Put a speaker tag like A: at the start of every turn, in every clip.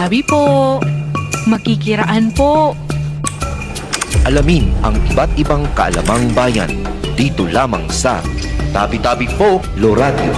A: tabi-tabi po. Makikiraan po.
B: Alamin ang iba't ibang kaalamang bayan dito lamang sa Tabi-Tabi Folklore Radio.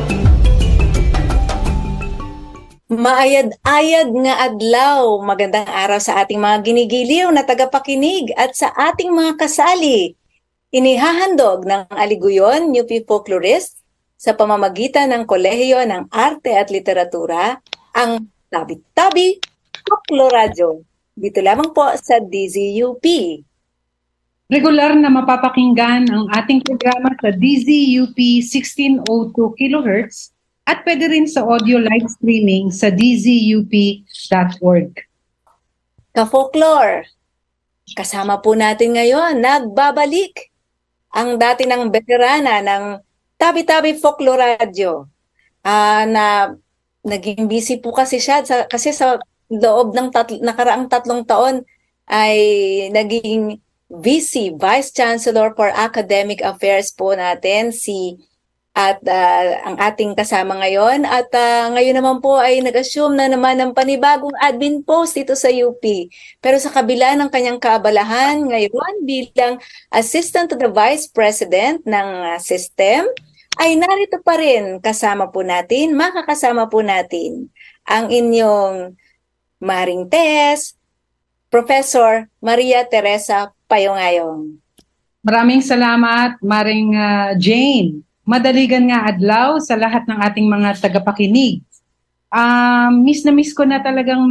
C: Maayad-ayad nga adlaw, magandang araw sa ating mga ginigiliw na tagapakinig at sa ating mga kasali. Inihahandog ng Aliguyon UP Folklorist sa pamamagitan ng Kolehiyo ng Arte at Literatura ang Tabi-Tabi Folklore Radio. Dito lamang po sa DZUP.
D: Regular na mapapakinggan ang ating programa sa DZUP 1602 kHz at pwede rin sa audio live streaming sa dzup.org.
C: Ka-folklore, kasama po natin ngayon, nagbabalik ang dati ng veterana ng Tabi-Tabi Folklore Radio na naging busy po kasi siya kasi sa loob ng nakaraang 3 taon ay naging VC, Vice Chancellor for Academic Affairs po natin at ang ating kasama ngayon at ngayon naman po ay nag-assume na naman ng panibagong admin post dito sa UP. Pero sa kabila ng kanyang kaabalahan ngayon bilang Assistant to the Vice President ng system, ay narito pa rin makakasama po natin ang inyong Maring Tess, Professor Maria Teresa Payongayong.
D: Maraming salamat, Maring Jane. Madaligan nga adlaw sa lahat ng ating mga tagapakinig. Miss na miss ko na talagang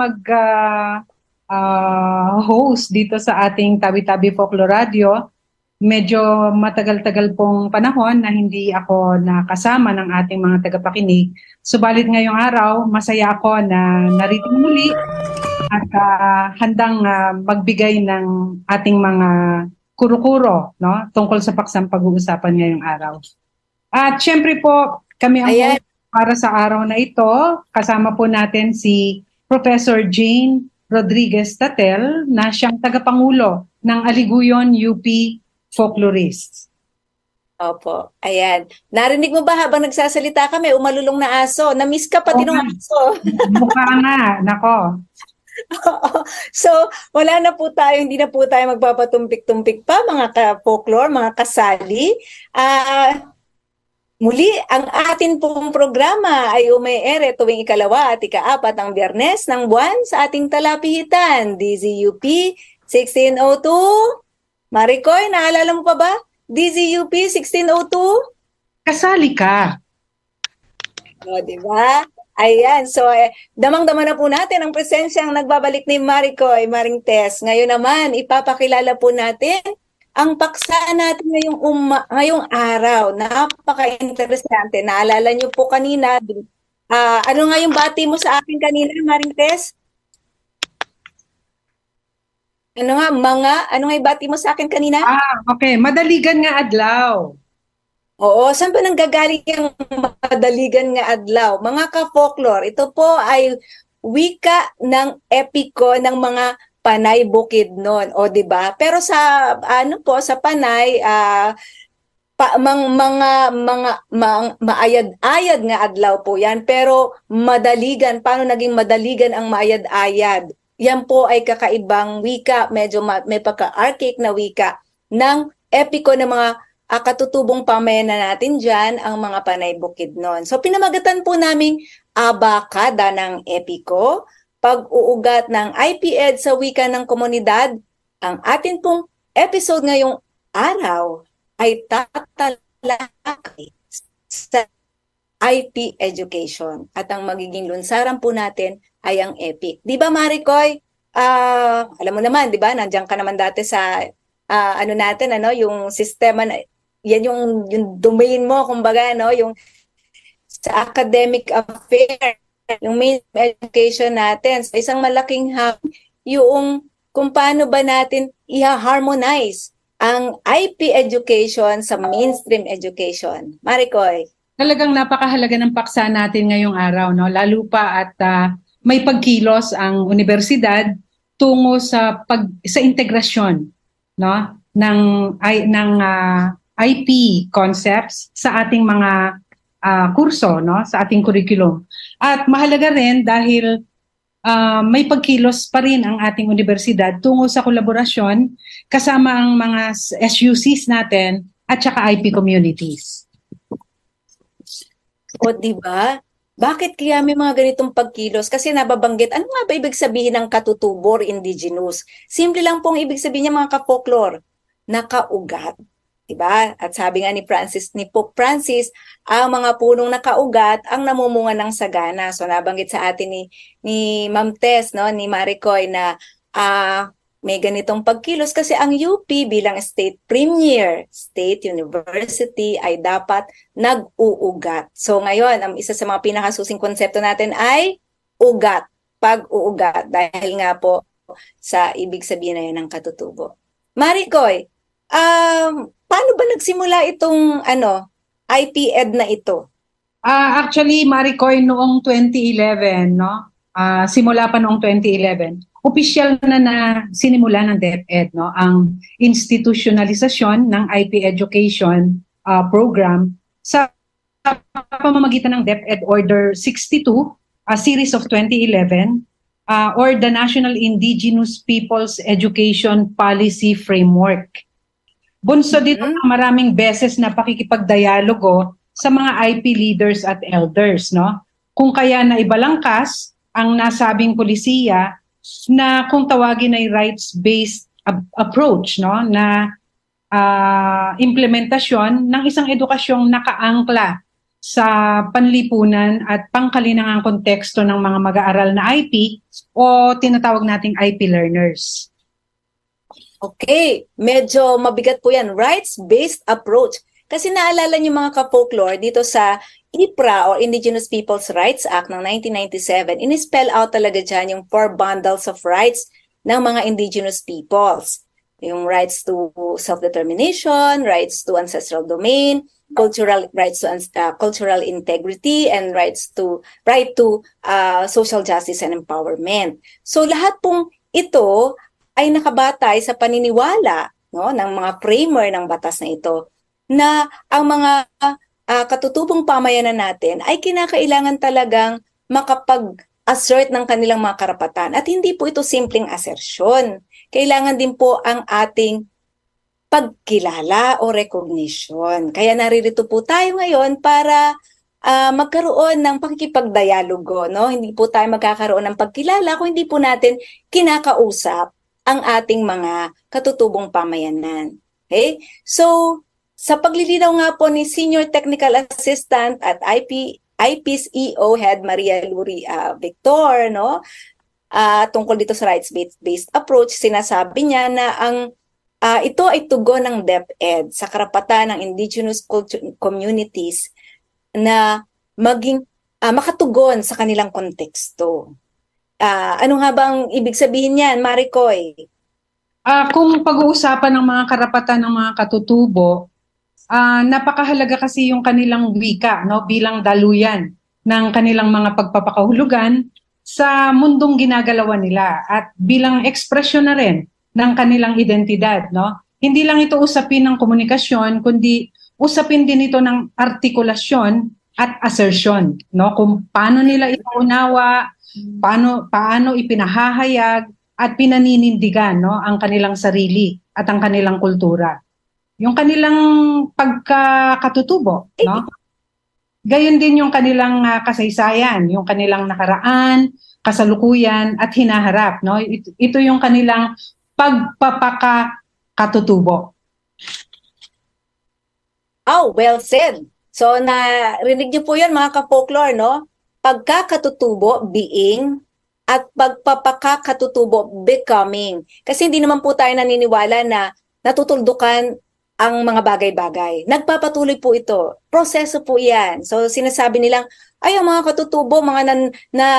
D: host dito sa ating Tabi-Tabi Folklore Radio. Medyo matagal-tagal pong panahon na hindi ako nakasama ng ating mga tagapakinig. Subalit ngayong araw, masaya ako na narito muli at handang magbigay ng ating mga kuro-kuro, no, tungkol sa paksang pag-uusapan ngayong araw. At syempre po, kami ang host para sa araw na ito. Kasama po natin si Professor Jane Rodriguez Tatel na siyang tagapangulo ng Aliguyon UP Folklorists.
C: Opo, ayan. Narinig mo ba habang nagsasalita kami, umalulong na aso? Na-miss ka pati ng aso.
D: Mukha nga, nako.
C: So, hindi na po tayo magpapatumpik-tumpik pa, mga ka-folklore, mga kasali. Muli, ang atin pong programa ay ume-ere tuwing ikalawa at ika-4 ng Biyernes ng buwan sa ating talapihitan, DZUP 1602. Maricoy, naalala mo pa ba? DZUP 1602?
D: Kasali ka.
C: O, diba? Ayan, so damang-dama na po natin ang presensyang nagbabalik ni Maricoy, Maring Tess. Ngayon naman, ipapakilala po natin ang paksa natin ngayong araw. Napaka-interesante. Naalala niyo po kanina, ano nga yung bati mo sa akin kanina, Maring Tess? Ano nga yung bati mo sa akin kanina?
D: Okay. Madaligan nga adlaw.
C: Oo, saan ba nanggagaling yung madaligan nga adlaw? Mga ka-folklore, ito po ay wika ng epiko ng mga Panay Bukidnon, o di ba? Pero sa sa Panay maayad-ayad nga adlaw po 'yan, pero madaligan, paano naging madaligan ang maayad-ayad? Yan po ay kakaibang wika, medyo may pagka-archaic na wika ng epiko ng mga katutubong pamayanan natin dyan, ang mga Panay Bukidnon. So pinamagatan po naming abakada ng epiko, pag-uugat ng IPED sa wika ng komunidad. Ang atin pong episode ngayong araw ay tatalakay sa IP education. At ang magiging lunsaran po natin ay ang EPIC. Di ba, Maricoy? Alam mo naman, di ba? Nandiyan ka naman dati sa yung sistema na yan yung domain mo, kumbaga, no, yung sa academic affair, yung main education natin. So, isang malaking yung kung paano ba natin i-harmonize ang IP education sa mainstream education. Maricoy.
D: Talagang napakahalaga ng paksa natin ngayong araw, no? Lalo pa at may pagkilos ang universidad tungo sa integrasyon, no, ng IP concepts sa ating mga kurso, no, sa ating curriculum. At mahalaga rin dahil may pagkilos pa rin ang ating universidad tungo sa kolaborasyon kasama ang mga SUCs natin at saka IP communities.
C: O di ba? Bakit kaya may mga ganitong pagkilos? Kasi nababanggit, ano nga ba ibig sabihin ng katutubo or indigenous? Simple lang pong ibig sabihin niya mga ka-folklore, nakaugat. Diba? At sabi nga ni Pope Francis, ang mga punong nakaugat ang namumunga ng sagana. So nabanggit sa atin ni Ma'am Tess, no, ni Maricoy na may ganitong pagkilos kasi ang UP bilang state premier, state university ay dapat nag-uugat. So ngayon, ang isa sa mga pinakasusing konsepto natin ay ugat, pag-uugat dahil nga po sa ibig sabihin na yun ng katutubo. Maricoy, paano ba nagsimula itong IP-Ed na ito?
D: Actually, Maricoy, noong 2011, no? Simula pa noong 2011, opisyal na sinimula ng DepEd, no, ang institutionalisasyon ng IP education program sa pamamagitan ng DepEd Order 62, a series of 2011, or the National Indigenous Peoples Education Policy Framework. Bunso dito ng maraming beses na pakikipagdialogo sa mga IP leaders at elders, no? Kung kaya na ibalangkas ang nasabing polisiya na kung tawagin ay rights-based approach, no, na implementasyon ng isang edukasyong nakaangkla sa panlipunan at pangkalinangang konteksto ng mga mag-aaral na IP o tinatawag nating IP learners.
C: Okay, medyo mabigat po yan, rights-based approach. Kasi naalala niyo mga ka-folklore dito sa IPRA or Indigenous Peoples' Rights Act ng 1997, in-spell out talaga dyan yung 4 bundles of rights ng mga indigenous peoples. Yung rights to self-determination, rights to ancestral domain, cultural rights to cultural integrity, and right to social justice and empowerment. So lahat pong ito ay nakabatay sa paniniwala, no, ng mga framer ng batas na ito na ang mga katutubong pamayanan natin ay kinakailangan talagang makapag-assert ng kanilang mga karapatan. At hindi po ito simpleng assertion. Kailangan din po ang ating pagkilala o recognition. Kaya naririto po tayo ngayon para magkaroon ng pakikipagdialogo. No? Hindi po tayo magkakaroon ng pagkilala kung hindi po natin kinakausap ang ating mga katutubong pamayanan. Okay? So, sa paglilinaw nga po ni Senior Technical Assistant at IP's EO Head Maria Luri Victor, no, tungkol dito sa rights-based approach, sinasabi niya na ito ay tugon ng DepEd sa karapatan ng indigenous communities na maging makatugon sa kanilang konteksto. Ano nga bang ibig sabihin niyan, Maricoy?
D: Kung pag-uusapan ng mga karapatan ng mga katutubo, napakahalaga kasi yung kanilang wika, no, bilang daluyan ng kanilang mga pagpapakahulugan sa mundong ginagalawan nila at bilang ekspresyon na rin ng kanilang identidad, no. Hindi lang ito usapin ng komunikasyon, kundi usapin din ito ng artikulasyon at assertion, no, kung paano nila iuunawa, paano ipinahahayag at pinaninindigan, no, ang kanilang sarili at ang kanilang kultura. Yung kanilang pagkakatutubo, no? Gayon din yung kanilang kasaysayan, yung kanilang nakaraan, kasalukuyan at hinaharap, no? Ito yung kanilang pagpapakatutubo.
C: Oh, well said. So narinig niyo po 'yan mga ka-folklore, no? Pagkakatutubo, being, at pagpapakatutubo, becoming. Kasi hindi naman po tayo naniniwala na natutuldukan ang mga bagay-bagay. Nagpapatuloy po ito. Proseso po 'yan. So sinasabi nilang ay ang mga katutubo, mga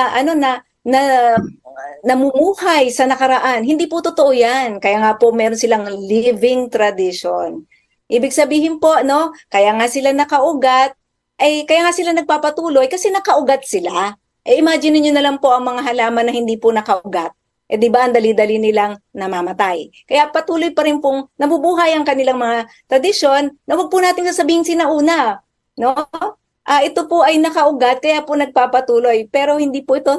C: namumuhay sa nakaraan. Hindi po totoo 'yan. Kaya nga po meron silang living tradition. Ibig sabihin po, no, kaya nga sila nakaugat, kaya nga sila nagpapatuloy kasi nakaugat sila. Imagine niyo na lang po ang mga halaman na hindi po nakaugat. Di ba, ang dali-dali nilang namamatay. Kaya patuloy pa rin pong nabubuhay ang kanilang mga tradisyon na huwag po natin sasabihin sinauna. No? Ito po ay nakaugat, kaya po nagpapatuloy. Pero hindi po ito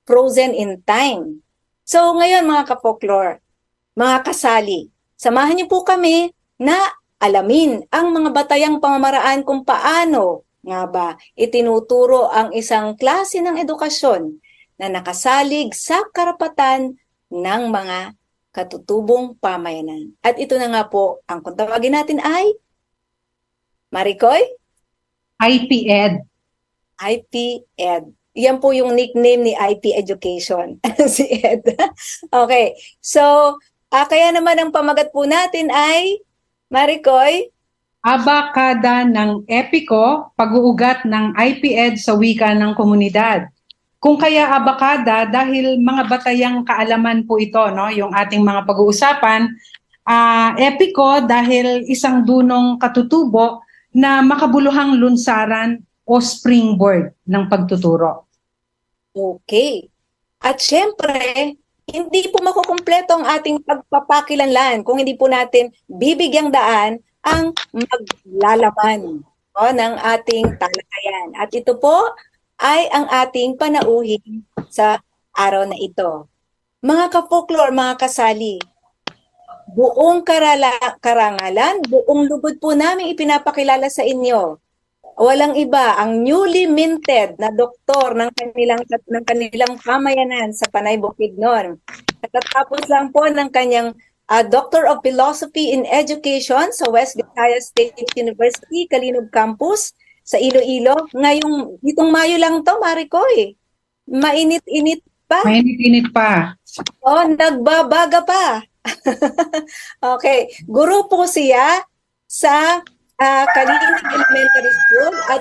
C: frozen in time. So ngayon mga ka-folklore, mga kasali, samahan niyo po kami na alamin ang mga batayang pamamaraan kung paano nga ba itinuturo ang isang klase ng edukasyon na nakasalig sa karapatan ng mga katutubong pamayanan. At ito na nga po, ang kung tawagin natin ay Maricoy?
D: IP-Ed.
C: IP-Ed. Yan po yung nickname ni IP Education. Si Ed. Okay. So, kaya naman ang pamagat po natin ay, Maricoy?
D: Abakada ng Epiko, pag-uugat ng IP-Ed sa wika ng komunidad. Kung kaya abakada, dahil mga batayang kaalaman po ito, no, yung ating mga pag-uusapan, Epiko dahil isang dunong katutubo na makabuluhang lunsaran o springboard ng pagtuturo.
C: Okay. At syempre, hindi po makukumpleto ang ating pagpapakilanlan kung hindi po natin bibigyang daan ang maglalaman ng ating talakayan. At ito po ay ang ating panauhin sa araw na ito. Mga ka-folklore, mga kasali, buong karangalan, buong lubod po namin ipinapakilala sa inyo. Walang iba, ang newly minted na doktor ng kanilang pamayanan sa Panay Bukidnon. Katatapos lang po ng kanyang Doctor of Philosophy in Education sa West Visayas State University, Kalinog Campus sa Iloilo. Ngayong itong Mayo lang to, Maricoy. Mainit-init pa.
D: Mainit-init pa.
C: Oh, nagbabaga pa. Okay. Guro po siya sa Kalinig Elementary School at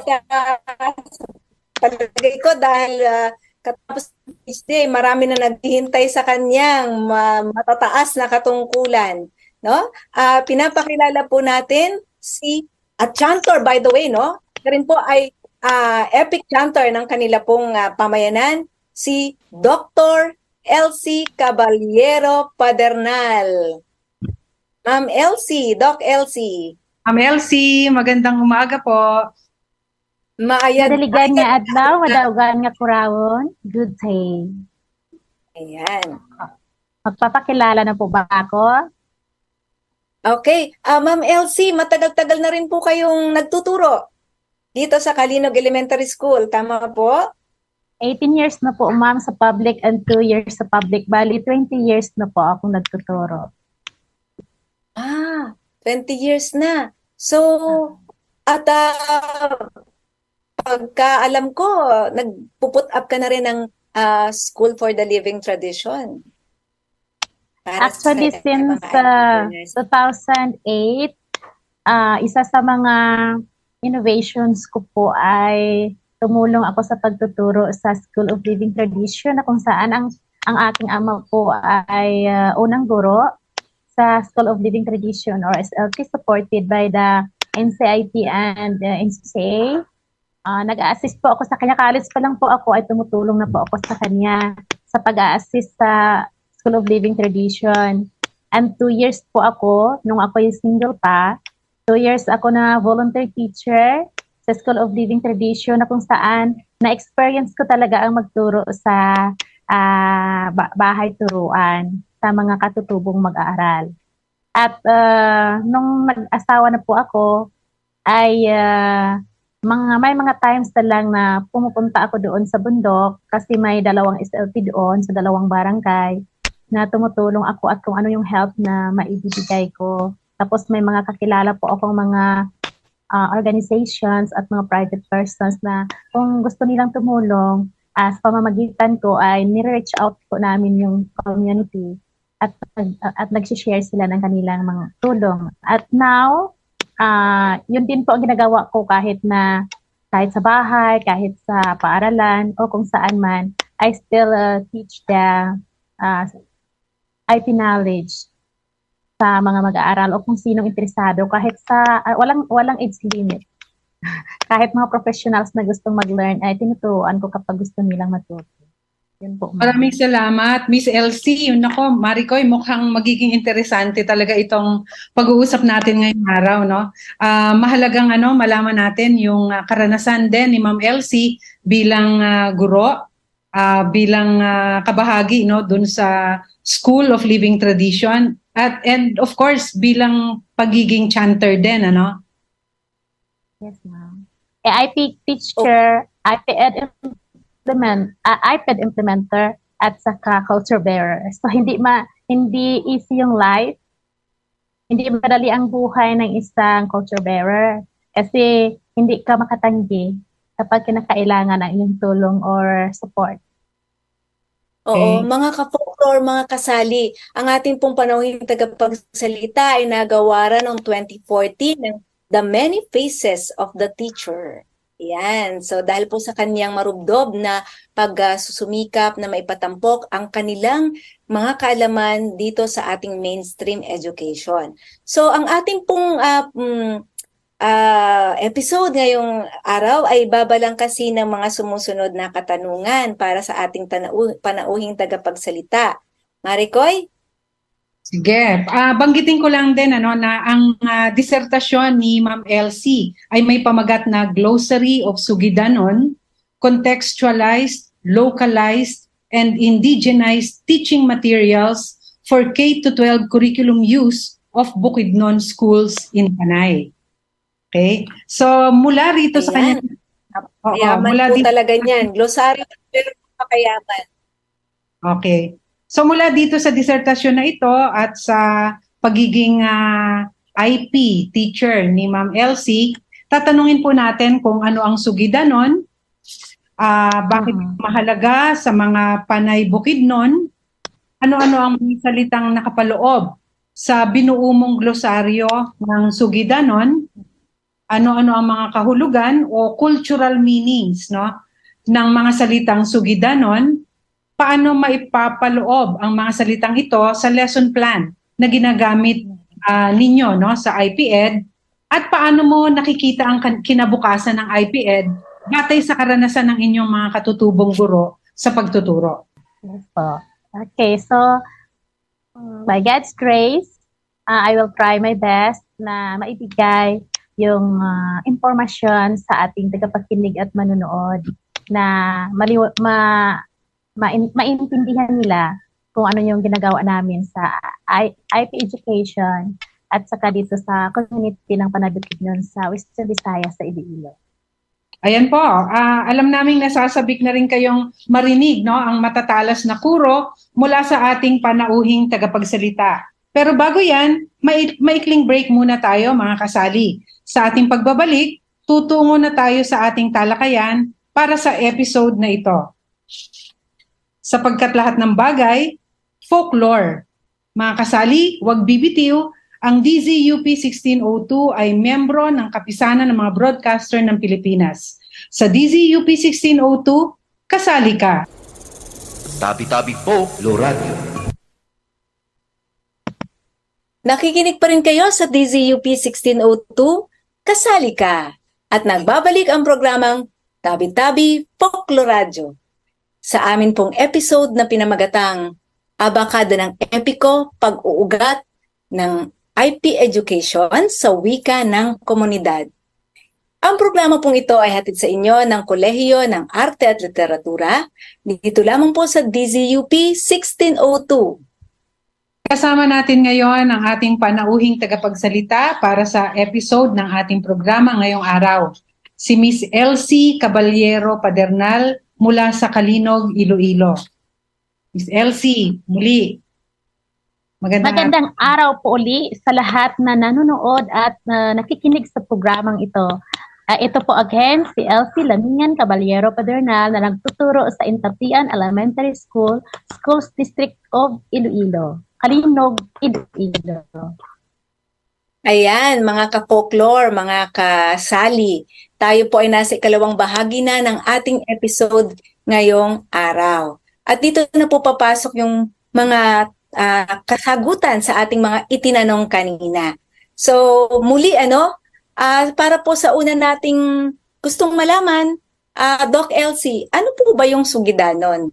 C: palagay ko dahil katapos day, marami na naghihintay sa kanyang matataas na katungkulan, no? Pinapakilala po natin si chantor, by the way, no? Siya rin po ay epic chantor ng kanila pong pamayanan, si Dr. Elsie Caballero Padernal. Ma'am Elsie, Doc Elsie.
D: Ma'am Elsie, magandang umaga po.
E: Madaligan nga adlaw, madaugan nga kurawon. Good day.
C: Ayan.
E: Magpapakilala na po ba ako?
C: Okay. Ma'am Elsie, matagal-tagal na rin po kayong nagtuturo dito sa Kalinog Elementary School. Tama po?
E: 18 years na po, ma'am, sa public and 2 years sa public. Bali, 20 years na po akong nagtuturo.
C: 20 years na. So, at pagkaalam ko, nagpuput up ka na rin ng School for the Living Tradition.
E: Actually, since 2008, isa sa mga innovations ko po ay tumulong ako sa pagtuturo sa School of Living Tradition na kung saan ang aking ama po ay unang guro sa School of Living Tradition or SLT supported by the NCIP and NCCA. Nag-a-assist po ako sa kanya. College pa lang po ako ay tumutulong na po ako sa kanya sa pag-a-assist sa School of Living Tradition. And 2 years po ako, nung ako yung single pa, 2 years ako na volunteer teacher sa School of Living Tradition na kung saan na-experience ko talaga ang magturo sa bahay turuan sa mga katutubong mag-aaral. At nung nag-asawa na po ako, ay may mga times na lang na pumupunta ako doon sa bundok kasi may 2 SLT doon sa 2 barangay na tumutulong ako at kung ano yung help na maibibigay ko. Tapos may mga kakilala po akong mga organizations at mga private persons na kung gusto nilang tumulong, sa pamamagitan ko ay ni-reach out po namin yung community at nag-share sila ng kanilang mga tulong. At now, yun din po ang ginagawa ko kahit sa bahay, kahit sa paaralan o kung saan man, I still teach the IP knowledge sa mga mag-aaral o kung sinong interesado kahit sa walang age limit. Kahit mga professionals na gustong mag-learn ay tinuturuan ko kapag gusto nilang matuto. Yun po.
D: Maraming salamat, Miss Elsie. Yun ako, Maricoy, mukhang magiging interesante talaga itong pag-uusap natin ngayong araw, no? Mahalagang malaman natin yung karanasan din ni Ma'am Elsie bilang guro bilang kabahagi, no, dun sa School of Living Tradition and of course bilang pagiging chanter din, ano?
E: Yes, ma'am. IP teacher, iPad implementer, at saka culture bearer. So hindi easy yung life. Hindi madali ang buhay ng isang culture bearer kasi hindi ka makatanggi kapag kinakailangan ng iyong tulong or support.
C: Oo,
D: Okay.
C: mga ka-folklore, mga kasali, ang ating pong panauhing tagapagsalita ay nagawaran noong 2014 ng The Many Faces of the Teacher. Yan. So dahil po sa kaniyang marubdob na pagsusumikap na maipatampok ang kanilang mga kaalaman dito sa ating mainstream education. So ang ating pong episode ngayong araw ay babalang kasi ng mga sumusunod na katanungan para sa ating panauhing tagapagsalita. Maricoy?
D: Sige. Banggitin ko lang din ano, na ang disertasyon ni Ma'am Elsie ay may pamagat na Glossary of Sugidanon, Contextualized, Localized, and Indigenized Teaching Materials for K-12 Curriculum Use of Bukidnon Schools in Panay. Okay? So, mula rito sa
C: Ayan.
D: kanya...
C: Yaman
D: mula
C: po
D: dito,
C: talaga niyan. Glossary pero makayaman.
D: okay. So mula dito sa disertasyon na ito at sa pagiging IP teacher ni Ma'am Elsie, tatanungin po natin kung ano ang sugidanon, bakit mahalaga sa mga Panay Bukidnon, ano-ano ang mga salitang nakapaloob sa binuo mong glosaryo ng sugidanon, ano-ano ang mga kahulugan o cultural meanings, no, ng mga salitang sugidanon, paano maipapaloob ang mga salitang ito sa lesson plan na ginagamit ninyo, no, sa IPED, at paano mo nakikita ang kinabukasan ng IPED batay sa karanasan ng inyong mga katutubong guro sa pagtuturo.
E: Yes po. Okay, so by God's grace, I will try my best na maibigay yung impormasyon sa ating tagapakinig at manunood na maintindihan nila kung ano yung ginagawa namin sa IP education at saka dito sa community ng Panay Bukidnon sa Western Visayas sa Iloilo.
D: Ayan po, alam naming nasasabik na rin kayong marinig, no, ang matatalas na kuro mula sa ating panauhing tagapagsalita. Pero bago yan, maikling break muna tayo mga kasali. Sa ating pagbabalik, tutungo na tayo sa ating talakayan para sa episode na ito. Sapagkat lahat ng bagay, folklore. Mga kasali, huwag bibitiw, ang DZUP 1602 ay membro ng Kapisanan ng mga Broadcaster ng Pilipinas. Sa DZUP 1602, kasali ka.
B: Tabi-tabi Folklore Radio.
C: Nakikinig pa rin kayo sa DZUP 1602, kasali ka. At nagbabalik ang programang Tabi-tabi Folklore Radio. Sa amin pong episode na pinamagatang Abakada ng Epiko, Pag-uugat ng IP Education sa Wika ng Komunidad. Ang programa pong ito ay hatid sa inyo ng Kolehiyo ng Arte at Literatura, dito lamang po sa DZUP 1602.
D: Kasama natin ngayon ang ating panauhing tagapagsalita para sa episode ng ating programa ngayong araw, si Miss Elsie Caballero Padernal mula sa Kalinog, Iloilo. Miss Elsie, muli.
E: Magandang araw po uli sa lahat na nanonood at nakikinig sa programang ito. Ito po again si Elsie Lamingan Caballero Padernal na nagtuturo sa Intapian Elementary School, Schools District of Iloilo, Kalinog, Iloilo.
C: Ayan, mga ka-folklore, mga kasali, tayo po ay nasa ikalawang bahagi na ng ating episode ngayong araw. At dito na po papasok yung mga kasagutan sa ating mga itinanong kanina. So muli para po sa una nating gustong malaman, Doc Elsie, ano po ba yung sugidanon?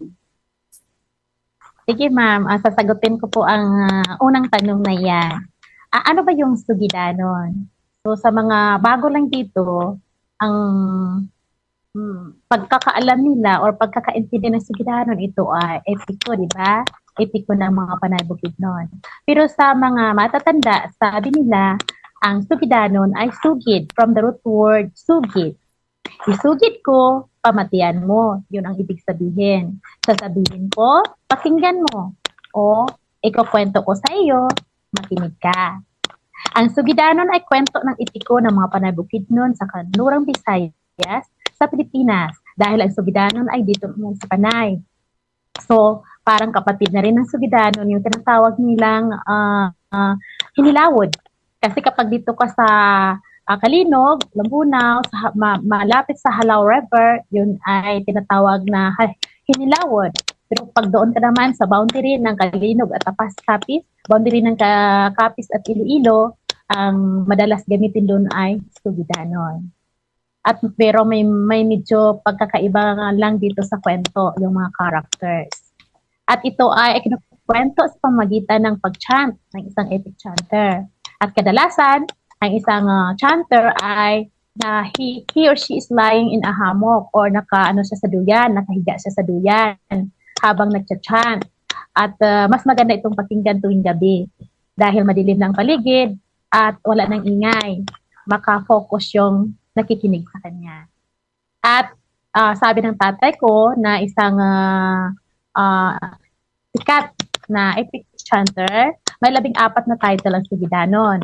E: Sige ma'am, sasagutin ko po ang unang tanong na yan. Ano ba yung sugidanon? So sa mga bago lang dito, ang pagkakaalam nila or pagkakaintindi ng Sugidanon, ito ay epiko, di ba? Epiko ng mga Panay Bukidnon. Pero sa mga matatanda, sabi nila, ang Sugidanon ay sugid, from the root word sugid. Isugid ko, pamatian mo. Yun ang ibig sabihin. Sasabihin ko, pakinggan mo. O, ikukwento ko sa iyo, makinig ka. Ang Sugidanon ay kwento ng epiko ng mga Panay Bukidnon sa Kanlurang Visayas sa Pilipinas. Dahil ang Sugidanon ay dito sa Panay. So, parang kapatid na rin ng Sugidanon, yung tinatawag nilang hinilawod. Kasi kapag dito ka sa Kalinog, Lambunaw, malapit sa Halao River, yun ay tinatawag na hinilawod. Pero pag doon ka naman sa boundary ng Kalinog at Capiz, boundary ng Capiz at Iloilo, ang madalas gamitin doon ay Sugidanon. At pero may medyo pagkakaiba lang dito sa kwento, yung mga characters. At ito ay kwento sa pamagitan ng pag-chant ng isang epic chanter. At kadalasan, ang isang chanter ay na he or she is lying in a hammock or nakahiga siya sa duyan habang nagcha-chant. At mas maganda itong pakinggan tuwing gabi dahil madilim ng paligid at wala nang ingay. Maka-focus yung nakikinig sa kanya. At sabi ng tatay ko na isang sikat na epic chanter, may 14 na title ang Sugidanon.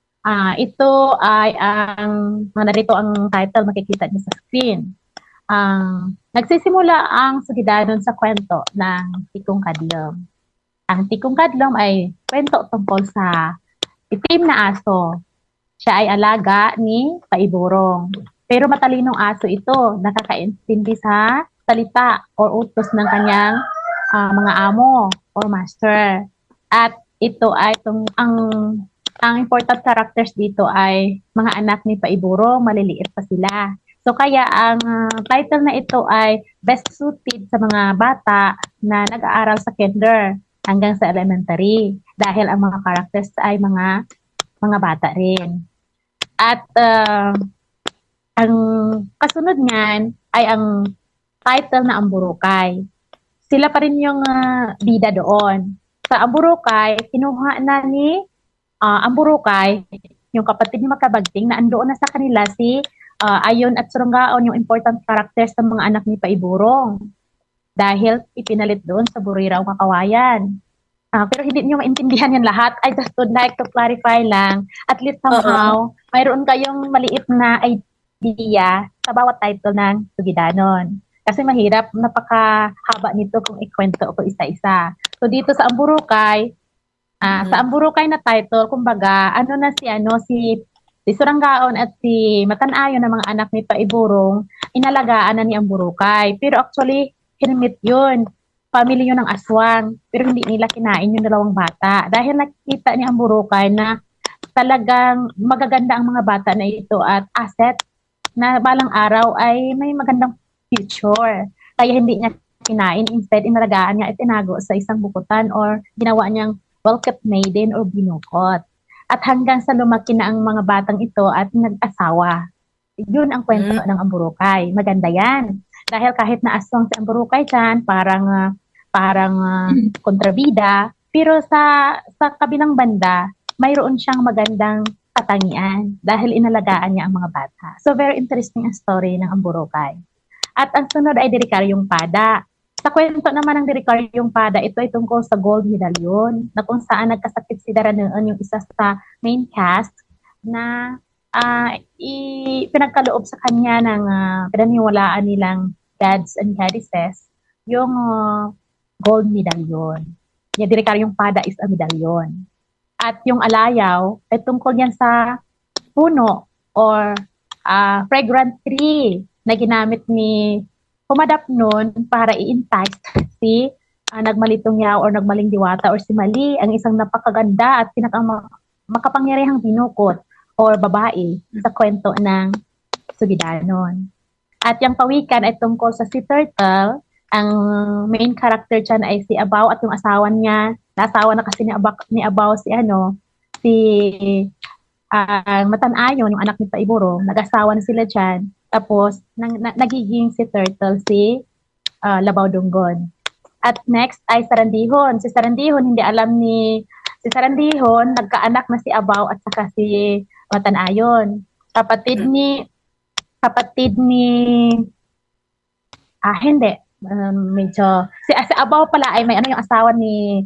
E: Ito ay narito ang title, makikita niyo sa screen. Nagsisimula ang Sugidanon sa kwento ng Tikong Kadlom. Ang Tikong Kadlom ay kwento tungkol sa itim na aso. Siya ay alaga ni Paiborong. Pero matalinong aso ito, nakakaintindi sa salita o utos ng kanyang mga amo or master. At ito ay ang important characters dito ay mga anak ni Paiborong, maliliit pa sila. So kaya ang title na ito ay best suited sa mga bata na nag-aaral sa kinder hanggang sa elementary dahil ang mga characters ay mga bata rin. At ang kasunod niyan ay ang title na Amburukay. Sila pa rin yung bida doon. Sa Amburukay, kinuha na ni Amburukay, yung kapatid ni Makabagting, na andoon na sa kanila si Ayon at Surungaon, yung important characters ng mga anak ni Paiborong. Dahil ipinalit doon sa Buriraw, Kakawayan. Pero hindi niyo maintindihan yan lahat. I just would like to clarify lang. At least somehow, mayroon kayong maliit na idea sa bawat title ng Sugidanon. Kasi mahirap, napakahaba nito kung ikwento ko isa-isa. So dito sa Amburukay, sa Amburukay na title, kumbaga, si Surungaon at si Matanayon na mga anak ni Paiborong, inalagaan na ni Amburukay. Pero actually, hinimit yun. Family yun ng aswang, pero hindi nila kinain yung dalawang bata. Dahil nakikita ni Amburukay na talagang magaganda ang mga bata na ito at asset na balang araw ay may magandang future. Kaya hindi niya kinain, instead inalagaan niya at tinago sa isang bukutan or ginawa niyang well-kept maiden or binukot. At hanggang sa lumaki na ang mga batang ito at nag-asawa. Yun ang kwento ng Amburukay. Maganda yan. Dahil kahit na aswang si Amburukay dyan, parang kontrabida, pero sa kabilang banda, mayroon siyang magandang katangian dahil inalagaan niya ang mga bata. So very interesting ang story ng Amburukay. At ang sunod ay Dirikaryong Pada. Sa kwento naman ng Dirikaryong Pada, ito ay tungkol sa gold medallion na kung saan nagkasakit si Daranoon, yung isa sa main cast, na pinagkaloob sa kanya ng pinaniwalaan nilang gods and goddesses yung gold medallion. Yung Dirikaryong Pada is a medallion. At yung alayaw ay tungkol yan sa puno or fragrant tree na ginamit ni Humadap noon para i-entice si nagmalitong yaw or nagmaling diwata or si Mali, ang isang napakaganda at makapangyarihang binukot or babae sa kwento ng Sugidanon. At yung pawikan ay tungkol sa sea turtle. Ang main character dyan ay si Abaw at yung asawa niya, nasawa na kasi ni Abaw si Matanayon, yung anak ni Paiborong, nag-asawa na sila dyan. Tapos, nagiging si Turtle si Labaw Dunggon. At next ay Sarandihon. Si Sarandihon, hindi alam ni si Sarandihon, nagkaanak na si Abaw at saka si Matanayon. Kapatid ni hindi. Medyo si Abaw pala ay may yung asawa ni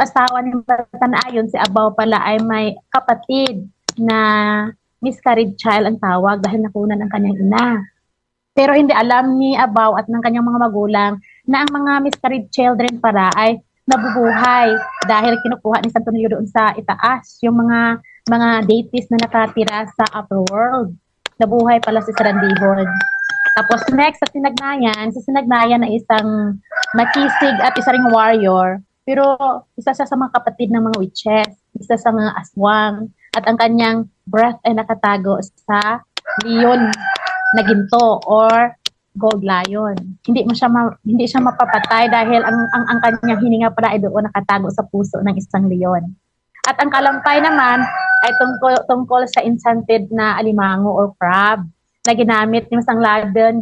E: Matanayon, si Abaw pala ay may kapatid na miscarried child ang tawag dahil nakunan ang kanyang ina. Pero hindi alam ni Abaw at ng kanyang mga magulang na ang mga miscarried children para ay nabubuhay dahil kinukuha ni Santo Niño doon sa itaas, yung mga deities na nakatira sa upper world. Nabuhay pala si Sarandihon. Tapos next sa Sinagnayan, si Sinagnayan na isang makisig at isa ring warrior, pero isa siya sa mga kapatid ng mga witches, isa sa mga aswang, at ang kanyang breath ay nakatago sa leon na ginto or gold lion. Hindi siya mapapatay dahil ang kanyang hininga pala ay doon nakatago sa puso ng isang leon. At ang kalampay naman ay tungkol sa enchanted na alimango or crab na ginamit ni Masang Laden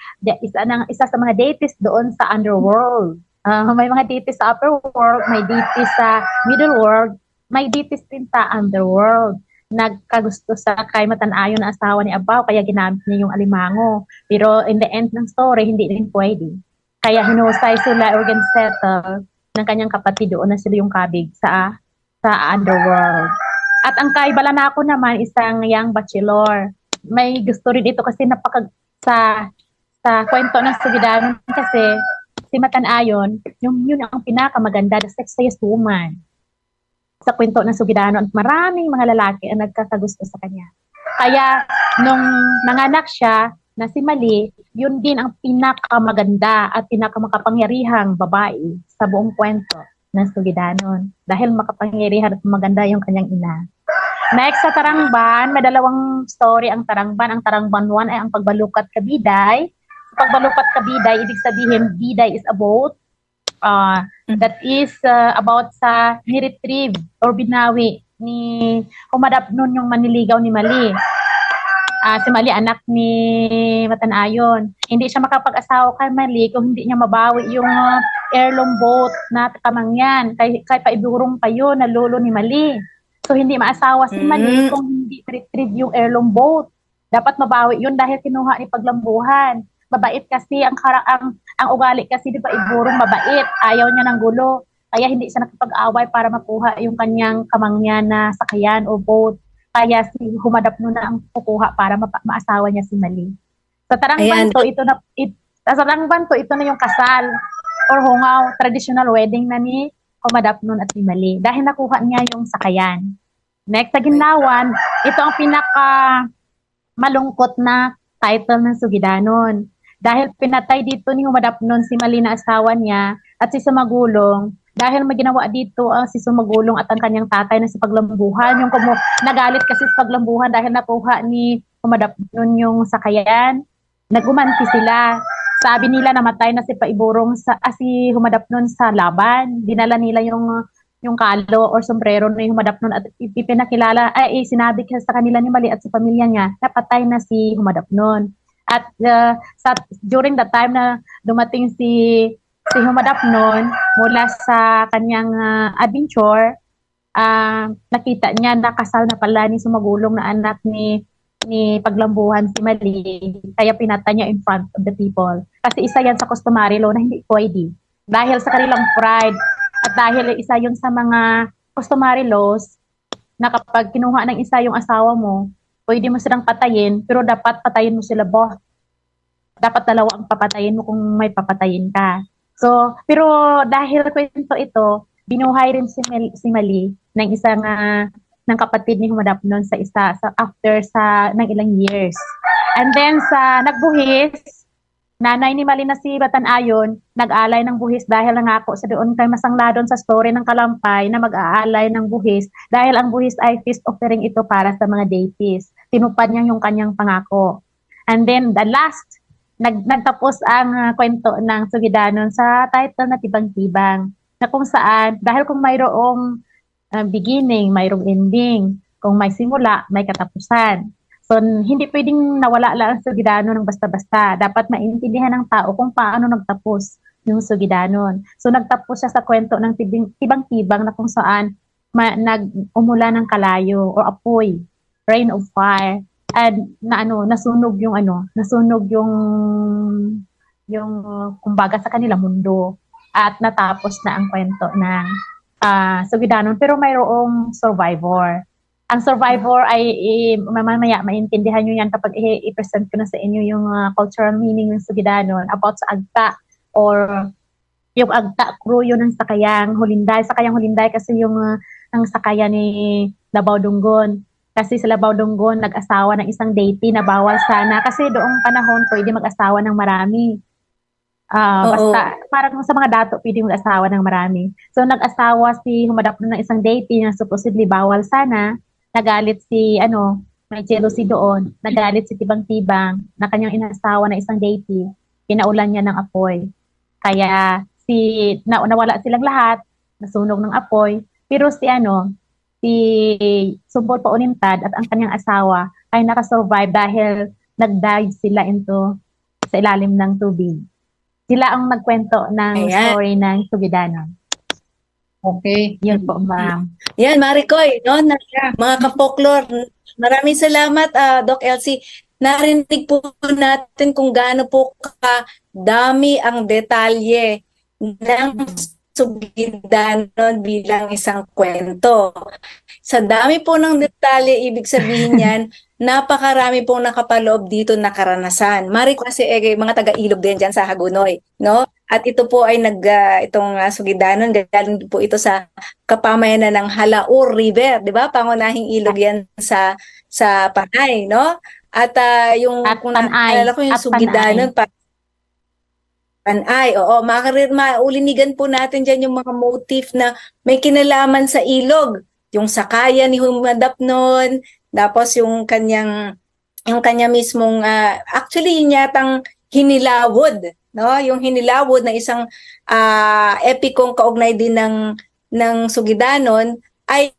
E: isa sa mga deities doon sa underworld. May mga deities sa upper world, may deities sa middle world, may deities din sa underworld. Nagkagusto sa kay Matanayon na asawa ni Abaw, kaya ginamit niya yung alimango. Pero in the end ng story, hindi rin pwede. Kaya hinusay sila or settle ng kanyang kapatid doon na sila yung kabig sa underworld. At ang kay Balanako naman, isang young bachelor. May gusto rin ito kasi sa kwento ng Sugidanon kasi si Matanayon, yun ang pinakamaganda, the sexiest woman sa kwento ng Sugidano at maraming mga lalaki ang nagkakagusto sa kanya. Kaya nung nanganak siya na si Mali, yun din ang pinakamaganda at pinakamakapangyarihang babae sa buong kwento ng Sugidanon dahil makapangyarihan at maganda yung kanyang ina. Next sa Tarangban, may dalawang story ang Tarangban. Ang Tarangban 1 ay ang Pagbalukat Kabiday. Pagbalukat Kabiday, ibig sabihin, biday is a boat. That is about sa ni-retrieve or binawi ni humadap nun yung maniligaw ni Mali. Si Mali anak ni Matanayon. Hindi siya makapag-asawa kay Mali kung hindi niya mabawi yung heirloom boat na kamangyan. Kay paiburong pa yun na lolo ni Mali. So hindi maasawa si Mali kung hindi retrieve yung heirloom boat. Dapat mabawi yun dahil kinuha ni Paglambuhan. Mabait kasi ang ugali kasi di ba iburong mabait, ayaw niya ng gulo. Kaya hindi siya nakapag-away para makuha yung kanyang kamangyan na sakayan o boat. Kaya si humadap nun na ang kukuha para maasawa niya si Mali. Sa Tarangban to ito na yung kasal or hungaw, traditional wedding na ni humadap nun at si Mali dahil nakuha niya yung sakayan. Next sa Ginlawan, ito ang pinaka malungkot na title ng Sugidanon. Dahil pinatay dito ni humadap nun si Mali na asawa niya at si Sumagulong. Dahil may ginawa dito ang si Sumagulong at ang kanyang tatay na si Paglambuhan. Nagalit kasi si Paglambuhan dahil nakuha ni humadap nun yung sakayan. Nagumanti sila. Sabi nila namatay na si Paiburong si humadap nun sa laban. Dinala nila yung kalo or sombrero na yung humadap nun at ipinakilala, sinabi sa kanila ni Mali at sa pamilya niya, napatay na si humadap nun. At during the time na dumating si humadap nun, mula sa kanyang adventure, nakita niya na kasal na pala ni Sumagulong na anak ni Paglambuhan si Mali, kaya pinatay niya in front of the people. Kasi isa yan sa customary law na hindi pwede. Dahil sa kanilang pride at dahil isa yun sa mga customary laws na kapag kinuha ng isa yung asawa mo, pwede mo silang patayin, pero dapat patayin mo sila both. Dapat dalawa ang papatayin mo kung may papatayin ka. So, pero dahil kwento ito, binuhay rin si Mali ng isang ng kapatid ni humadap noon after ng ilang years. And then sa nagbuhis, nanay ni Mali na si Matanayon, nag-alay ng buhis dahil nangako sa doon kay Masangladon sa story ng Kalampay na mag-aalay ng buhis dahil ang buhis ay feast offering ito para sa mga deities. Tinupad niya yung kanyang pangako. And then the last, nagtapos ang kwento ng Sugidanon sa title na Tibang-Tibang na kung saan, dahil kung mayroong beginning, mayroong ending. Kung may simula, may katapusan. So, hindi pwedeng nawala lang ang Sugidanon ng basta-basta. Dapat maintindihan ng tao kung paano nagtapos yung Sugidanon. So, nagtapos siya sa kwento ng tibang-tibang na kung saan nag-umula ng kalayo o apoy, rain of fire, and nasunog yung kumbaga sa kanilang mundo at natapos na ang kwento ng Sugidanon. Pero mayroong survivor. Ang survivor ay mamaya maintindihan nyo yan kapag i-present ko na sa inyo yung cultural meaning ng Sugidanon about sa agta or yung agta crew yun ng sakayang Hulinday kasi yung ang sakayan ni Labaw Dunggon. Kasi sa Labaw Dunggon nag-asawa ng isang deity na bawal sana kasi doong panahon pwede mag-asawa ng marami. Basta parang sa mga dato pwede mag-asawa ng marami. So nag-asawa si Humadapno ng isang deity na supposedly bawal sana. Nagalit si may jealousy doon. Nagalit si Tibang-Tibang na kanyang inasawa na isang deity. Pinaulan niya ng apoy. Kaya nawala silang lahat, nasunog ng apoy. Pero si Sumbol Paunintad at ang kanyang asawa ay nakasurvive dahil nag-dive sila sa ilalim ng tubig. Sila ang nagkwento ng story ng Sugidanon.
D: Okay.
E: Yun po, ma'am.
C: Yan, Maricoy, no? Mga ka-folklore, maraming salamat, Doc Elsie. Narinig po natin kung gaano po kadami ang detalye ng Sugidanon bilang isang kwento. Sa dami po ng detalye, ibig sabihin yan, napakarami pong nakapaloob dito na karanasan. Maricoy kasi mga taga-ilog din dyan sa Hagonoy, no? At ito po ay itong Sugidanon, galing po ito sa kapamayanan ng Halaur River, di ba? Pangunahing ilog yan sa Panay, no? At kung naalala ko yung Sugidanon, Panay, oo. Maulinigan po natin dyan yung mga motif na may kinalaman sa ilog. Yung sakayan ni Humadapnon, tapos yung kanya mismong, actually yun yatang hinilawod, no? Yung hinilawod na isang epikong kaugnay din ng Sugidanon ay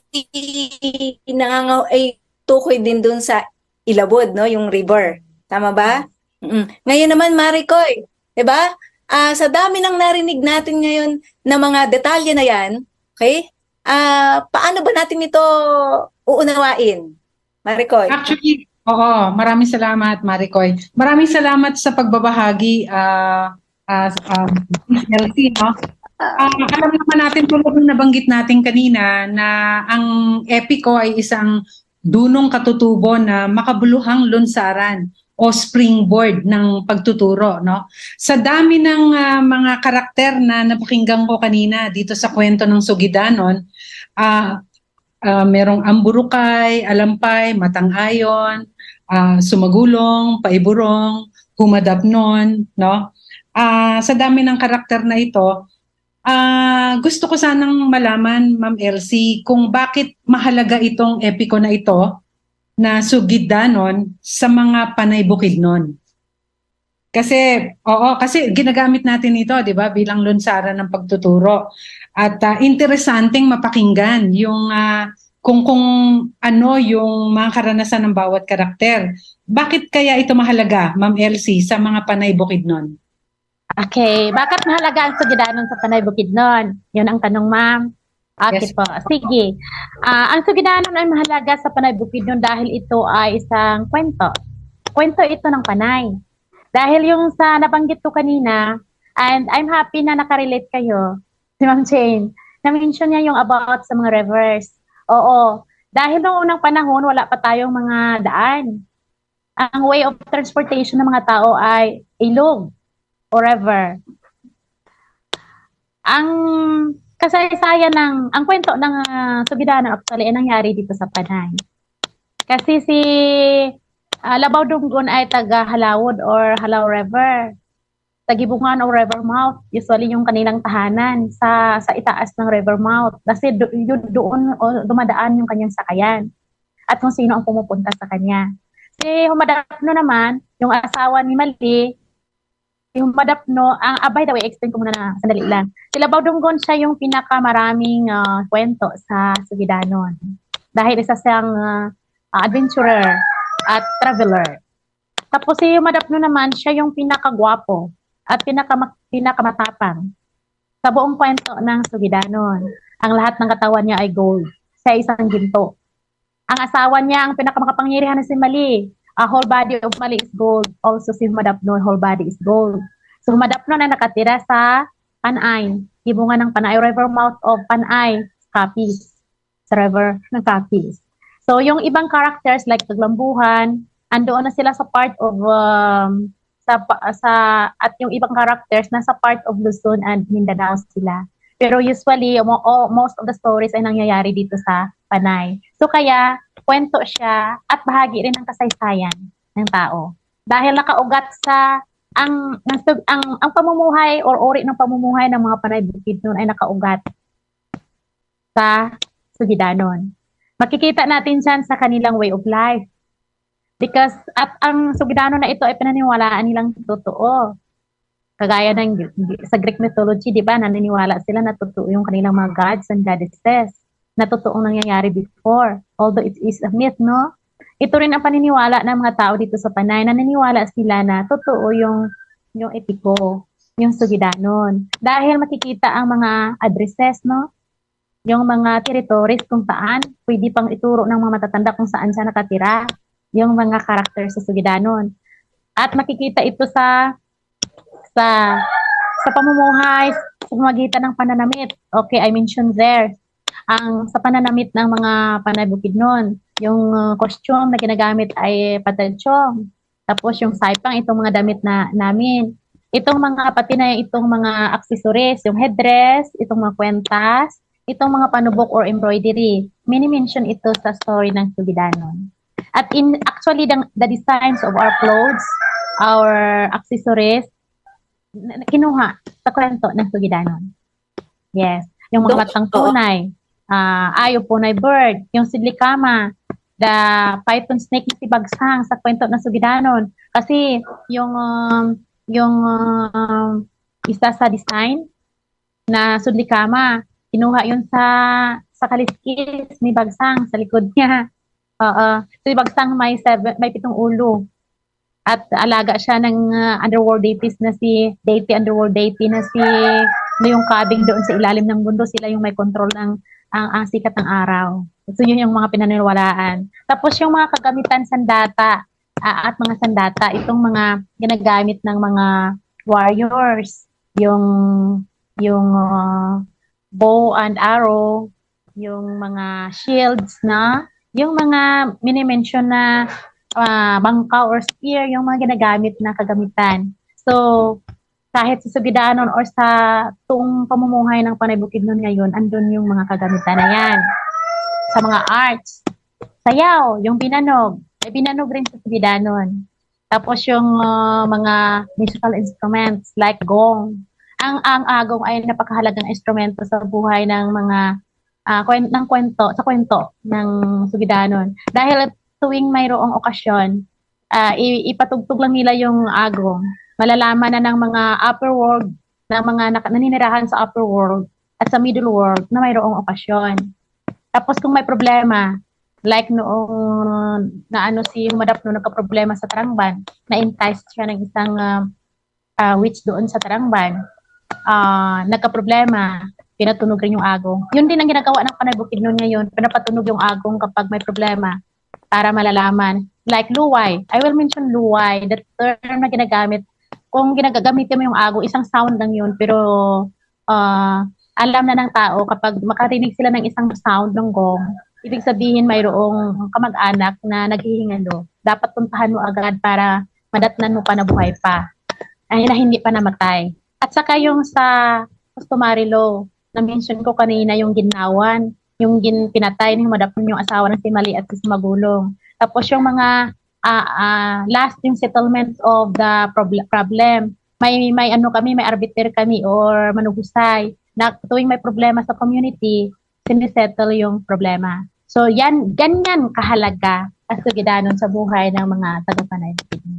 C: tukoy din dun sa Ilabod, no? Yung river. Tama ba? Ngayon naman, Maricoy, 'di ba? Sa dami ng narinig natin ngayon na mga detalye na 'yan, okay? Paano ba natin ito uunawain? Maricoy.
D: Actually, oo, maraming salamat, Maricoy. Maraming salamat sa pagbabahagi, Elsie, no? Alam naman natin, tulad ng nabanggit natin kanina, na ang epiko ay isang dunong katutubo na makabuluhang lunsaran o springboard ng pagtuturo, no? Sa dami ng mga karakter na napakinggan ko kanina dito sa kwento ng Sugidanon, merong Amburukay, Alampay, Matang-Ayon, Sumagulong, Paiburong, Humadapnon, no? Sa dami ng karakter na ito, gusto ko sanang malaman, Ma'am Elsie, kung bakit mahalaga itong epiko na ito na Sugidanon sa mga Panay Bukidnon. Kasi ginagamit natin ito, 'di ba, bilang lunsaran ng pagtuturo. At interesanteng mapakinggan yung kung ano yung mga karanasan ng bawat karakter. Bakit kaya ito mahalaga, Ma'am Elsie, sa mga Panay Bukidnon?
E: Okay, bakit mahalaga ang Sugidanon sa Panay Bukidnon? Yun ang tanong, ma'am. Okay yes. Po, sige. Ang Sugidanon ay mahalaga sa Panay Bukidnon dahil ito ay isang kwento. Kwento ito ng Panay. Dahil yung sa nabanggit ko kanina, and I'm happy na nakarelate kayo, si Ma'am Jane, na-mention niya yung about sa mga rivers. Oo, dahil noong unang panahon, wala pa tayong mga daan. Ang way of transportation ng mga tao ay ilog or river. Ang kasaysayan ang kwento ng Sugidanon actually ay nangyari dito sa Panay. Kasi si Labaw Dunggon ay taga Halawod or Halaw River. Tagibungan o river mouth. Usually yung kanilang tahanan sa itaas ng river mouth. Kasi doon dumadaan yung kanyang sakayan. At kung sino ang pumupunta sa kanya. Si Humadapno naman, yung asawa ni Mali, yung Humadapno, by the way, explain ko muna na sandali lang. Si Labaw Dunggon siya yung pinakamaraming kwento sa Sugidanon. Dahil isa siyang adventurer. at traveler. Tapos si Madapno naman, siya yung pinakagwapo at pinakamatapang sa buong kwento ng Sugidanon. Ang lahat ng katawan niya ay gold. Siya isang ginto. Ang asawa niya, ang pinakamakapangyarihan na si Mali. A whole body of Mali is gold. Also si Madapno, whole body is gold. So Madapno na nakatira sa Panay. Ibungan ng Panay, river mouth of Panay, Capiz. Sa river ng Capiz. So yung ibang characters like Taglambuhan, andoon na sila sa part of at yung ibang characters nasa part of Luzon and Mindanao sila. Pero usually most of the stories ay nangyayari dito sa Panay. So kaya kwento siya at bahagi rin ng kasaysayan ng tao. Dahil nakaugat sa ang pamumuhay or uri ng pamumuhay ng mga Panay Bukid noon ay nakaugat sa Sugidanon. Makikita natin yan sa kanilang way of life. Because at ang Sugidanon na ito ay pinaniwalaan nilang totoo. Kagaya ng sa Greek mythology, di ba, naniniwala sila na totoo yung kanilang mga gods and goddesses na totoong nangyayari before. Although it is a myth, no? Ito rin ang paniniwala ng mga tao dito sa Panay. Naniniwala sila na totoo yung epiko, yung Sugidanon. Dahil makikita ang mga addresses, no? Yung mga territories kung saan pwede pang ituro ng mga matatanda kung saan siya nakatira. Yung mga characters sa Sugidanon. At makikita ito sa pamumuhay, sa pamagitan ng pananamit. Okay, I mentioned there. Sa pananamit ng mga Panay Bukid noon, yung costume na ginagamit ay patalchong. Tapos yung saipang, itong mga damit na namin. Itong mga, pati na itong mga accessories, yung headdress, itong mga kwentas, itong mga panubok or embroidery. Mini-mention ito sa story ng Sugidanon. At actually, the designs of our clothes, our accessories, kinuha sa kwento ng Sugidanon. Yes. Yung mga matang tunay, ayaw punay bird, yung sidlikama, the python snake na si Bagsang sa kwento ng Sugidanon. Kasi yung isa sa design na sidlikama, kinuha yun sa kaliskis ni Bagsang sa likod niya. Si Bagsang may 7 ulo. At alaga siya ng underworld deities na si deity, underworld deity na yung kabing doon sa ilalim ng mundo. Sila yung may control ng ang sikat ng araw. So yun yung mga pinaniniwalaan. Tapos yung mga kagamitan sandata at mga sandata, itong mga ginagamit ng mga warriors, yung bow and arrow, yung mga shields na, yung mga mini-mention na bangka or spear, yung mga ginagamit na kagamitan. So, kahit sa Sugidanon or sa tuong pamumuhay ng Panay Bukidnon ngayon, andun yung mga kagamitan na yan. Sa mga arts, sayaw, yung binanog, ay binanog rin sa Sugidanon. Tapos yung mga musical instruments like gong. Ang agong ay napakahalagang instrumento sa buhay ng mga kwento ng Sugidanon. Dahil tuwing mayroong okasyon, ipatugtog lang nila yung agong. Malalaman na ng mga upper world, ng mga naninirahan sa upper world at sa middle world na mayroong okasyon. Tapos kung may problema, like noong si Madapno nagka-problema sa Tarangban, na-entice siya ng isang witch doon sa Tarangban, nagka-problema, pinatunog rin yung agong. Yun din ang ginagawa ng Panay Bukidnon ngayon, pinapatunog yung agong kapag may problema para malalaman. Like luway, I will mention luway, the term na ginagamit. Kung ginagamit mo yung agong, isang sound lang yun, pero alam na ng tao kapag makarinig sila ng isang sound ng gong, ibig sabihin mayroong kamag-anak na naghihingalo. Dapat puntahan mo agad para madatnan mo pa na buhay pa. Ay na hindi pa namatay. At saka yung sa customary law, na-mention ko kanina yung ginawan, yung pinatay ni Madapno yung asawa ng si Mali at si Magulong. Tapos yung mga lasting settlement of the problem. May arbiter kami or manugusay na tuwing may problema sa community, sinisettle yung problema. So ganyan kahalaga ang Sugidanon sa buhay ng mga taga-Panay.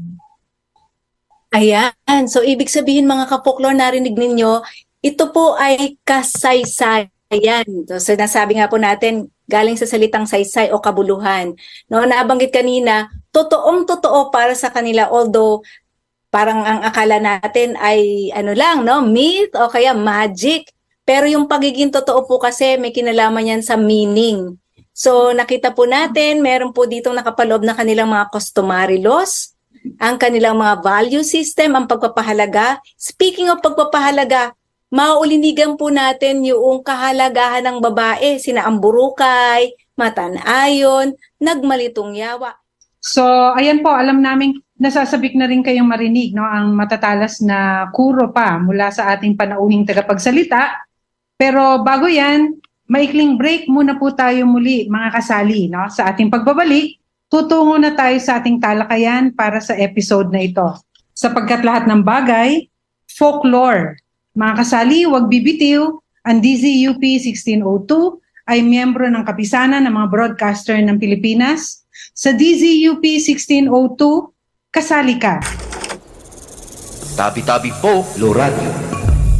C: Ayan. So ibig sabihin mga kapoklor, narinig ninyo, ito po ay kasaysayan. So nasabi nga po natin, galing sa salitang saysay o kabuluhan. No, nabanggit kanina, totoong-totoo para sa kanila, although parang ang akala natin ay ano lang, no, myth o kaya magic. Pero yung pagiging totoo po kasi may kinalaman yan sa meaning. So nakita po natin, meron po ditong nakapaloob na kanilang mga customary laws, ang kanilang mga value system, ang pagpapahalaga. Speaking of pagpapahalaga, mauulinigan po natin yung kahalagahan ng babae, sina Amburukay, Matanayon, Nagmalitong Yawa.
D: So, ayan po, alam namin nasasabik na rin kayong marinig, no, ang matatalas na kuro pa mula sa ating panauhing tagapagsalita. Pero bago yan, maikling break muna po tayo muli, mga kasali, no? Sa ating pagbabalik, tutungo na tayo sa ating talakayan para sa episode na ito. Sapagkat lahat ng bagay, folklore. Mga kasali, huwag bibitiw, ang DZUP 1602 ay miyembro ng kapisanan ng mga broadcaster ng Pilipinas. Sa DZUP 1602, kasali ka.
B: Tabi-tabi po, Loradio.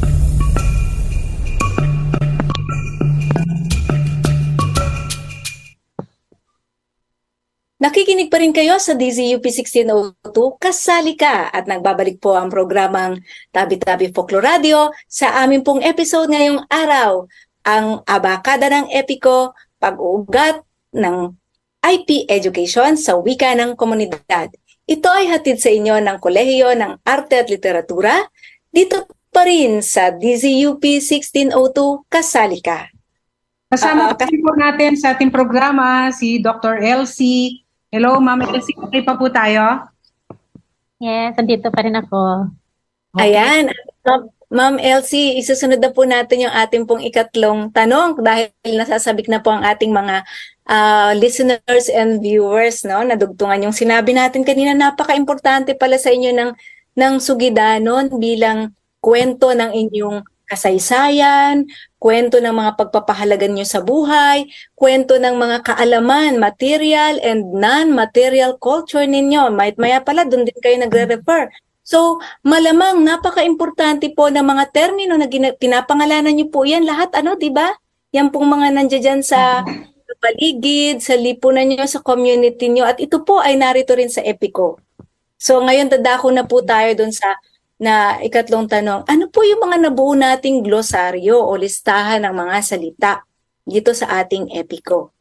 C: Nakikinig pa rin kayo sa DZUP 1602, kasali ka, at nagbabalik po ang programang Tabi-Tabi Folklore Radio sa aming pong episode ngayong araw, ang Abakada ng Epiko, pag-uugat ng IP Education sa wika ng komunidad. Ito ay hatid sa inyo ng Kolehiyo ng Arte at Literatura, dito pa rin sa DZUP 1602, kasali ka.
D: Kasama po natin sa ating programa si Dr. Elsie. Hello, Ma'am Elsie, okay pa po tayo?
E: Yes, andito pa rin ako.
D: Okay.
C: Ayan, Ma'am Elsie, isusunod na po natin yung ating pong ikatlong tanong dahil nasasabik na po ang ating mga listeners and viewers, no? Nadugtungan yung sinabi natin kanina, napaka-importante pala sa inyo ng Sugidanon bilang kwento ng inyong kasaysayan, kwento ng mga pagpapahalaga niyo sa buhay, kwento ng mga kaalaman, material and non-material culture ninyo. Maya pala, doon din kayo nagre-refer. So, malamang napaka-importante po ng mga termino na pinapangalanan niyo po yan lahat, di ba? Yan pong mga nandiyan sa paligid, sa lipunan niyo, sa community niyo, at ito po ay narito rin sa Epiko. So, ngayon dadako na po tayo doon sa ikatlong tanong. Ano po yung mga nabuo nating glosaryo o listahan ng mga salita dito sa ating Epiko?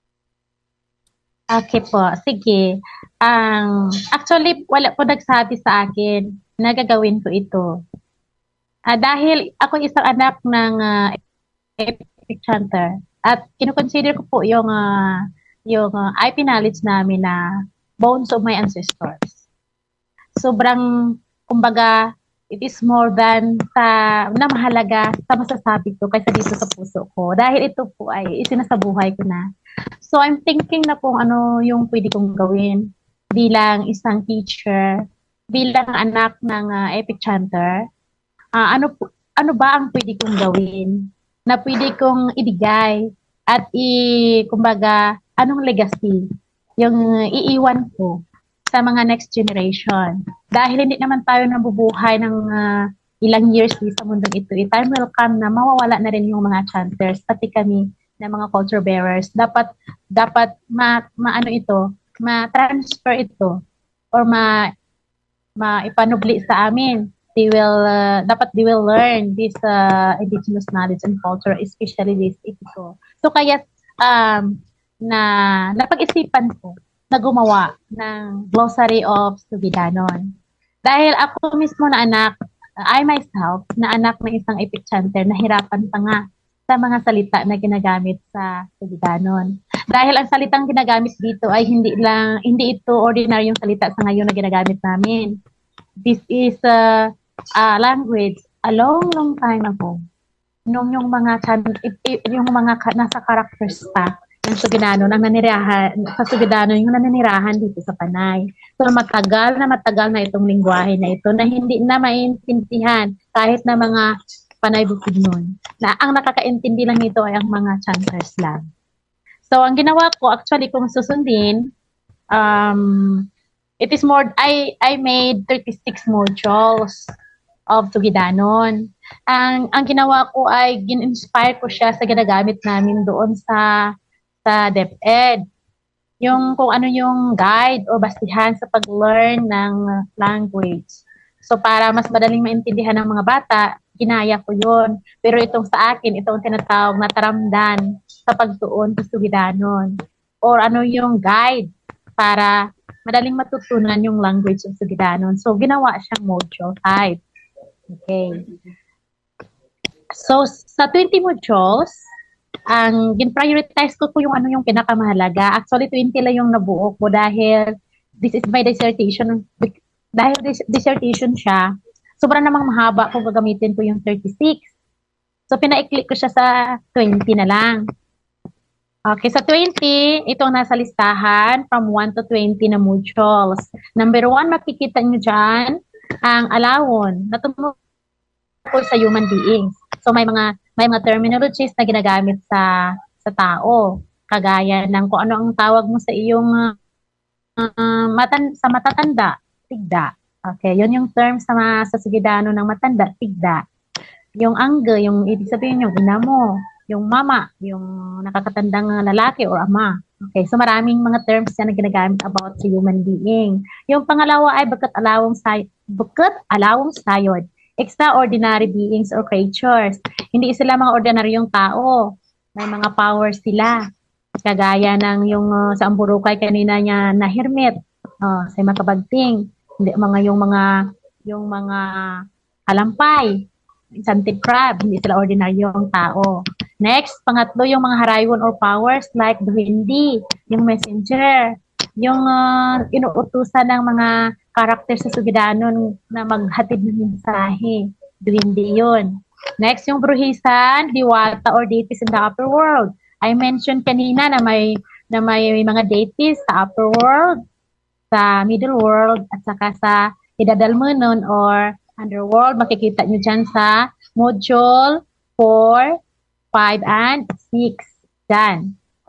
E: Okay po, sige. Actually, wala po nagsabi sa akin na gagawin ko ito. Dahil ako isang anak ng Epic Chanter at kinukonsider ko po yung IP knowledge namin na bones of my ancestors. Sobrang, kumbaga, it is more than na mahalaga sa masasabi ko kaysa dito sa puso ko. Dahil ito po ay isinasabuhay ko na. So I'm thinking na kung ano yung pwede kong gawin bilang isang teacher, bilang anak ng Epic Chanter. Ano ba ang pwede kong gawin na pwede kong ibigay at kumbaga, anong legacy yung iiwan ko sa mga next generation. Dahil hindi naman tayo nabubuhay ng ilang years sa mundong ito. Time will come na mawawala na rin yung mga chanters, pati kami na mga culture bearers. Dapat ma-transfer ito or ipanubli sa amin. Dapat they will learn this indigenous knowledge and culture, especially this Epiko. So kaya napag-isipan ko na gumawa ng glossary of Sugidanon. Dahil ako mismo na anak, I myself, na anak ng isang Epic Chanter, nahirapan pa nga sa mga salita na ginagamit sa Sugidanon. Dahil ang salitang ginagamit dito ay hindi ito ordinaryong salita sa ngayon na ginagamit namin. This is a language a long time ago. Nung yung mga nasa characters pa ng Sugidanon, ang nanirahan sa Sugidanon, yung nanirahan dito sa Panay. So matagal na itong lingwahe na ito na hindi na maintindihan kahit na mga Panay Bukidnon. Na ang nakakaintindi lang nito ay ang mga chanters lang. So ang ginawa ko actually kung susundin, it is more, I made 36 modules of Sugidanon. Ang ginawa ko ay gin-inspire ko siya sa ginagamit namin doon sa DepEd. yung kung ano yung guide o bastihan sa pag-learn ng language. So para mas madaling maintindihan ng mga bata, ginaya ko yun. Pero itong sa akin, itong tinatawag na taramdan sa pagtuon sa Sugidanon. Or ano yung guide para madaling matutunan yung language ng Sugidanon. So ginawa siyang module type. Okay. So sa 20 modules, ang gin-prioritize ko po yung ano yung pinakamahalaga. Actually, 20 lang yung nabuo ko dahil this is my dissertation. Dahil dissertation siya, sobrang namang mahaba kung gagamitin ko yung 36. So, pina-click ko siya sa 20 na lang. Okay, sa 20, itong nasa listahan from 1 to 20 na modules. Number 1, makikita nyo dyan ang alawon na tumukoy sa human beings. So, may mga terminologies na ginagamit sa tao. Kagaya ng kung ano ang tawag mo sa iyong sa matatanda, tigda. Okay, yun yung term sa Sugidano ng matanda, tigda. Yung angge, yung ibig sabihin yung ina mo, yung mama, yung nakakatandang lalaki or ama. Okay, so maraming mga terms yan na ginagamit about sa human being. Yung pangalawa ay bakat alawang sayod. Extraordinary beings or creatures. Hindi sila mga ordinaryong tao. May mga powers sila. Kagaya ng yung sa Amburukay kanina niya na hermit, sa makabagting, yung mga kalampay, enchanted crab, hindi sila ordinaryong tao. Next, pangatlo yung mga harayon or powers like duhindi, yung messenger, yung inuutusan ng mga character sa Sugidanon na maghatid ng mensahe. Duhindi yun. Next, yung bruhisan, diwata or deities in the upper world. I mentioned kanina na may mga deities sa upper world, sa middle world, at saka sa idadalmenon or underworld. Makikita nyo dyan sa module 4, 5, and 6. Dyan.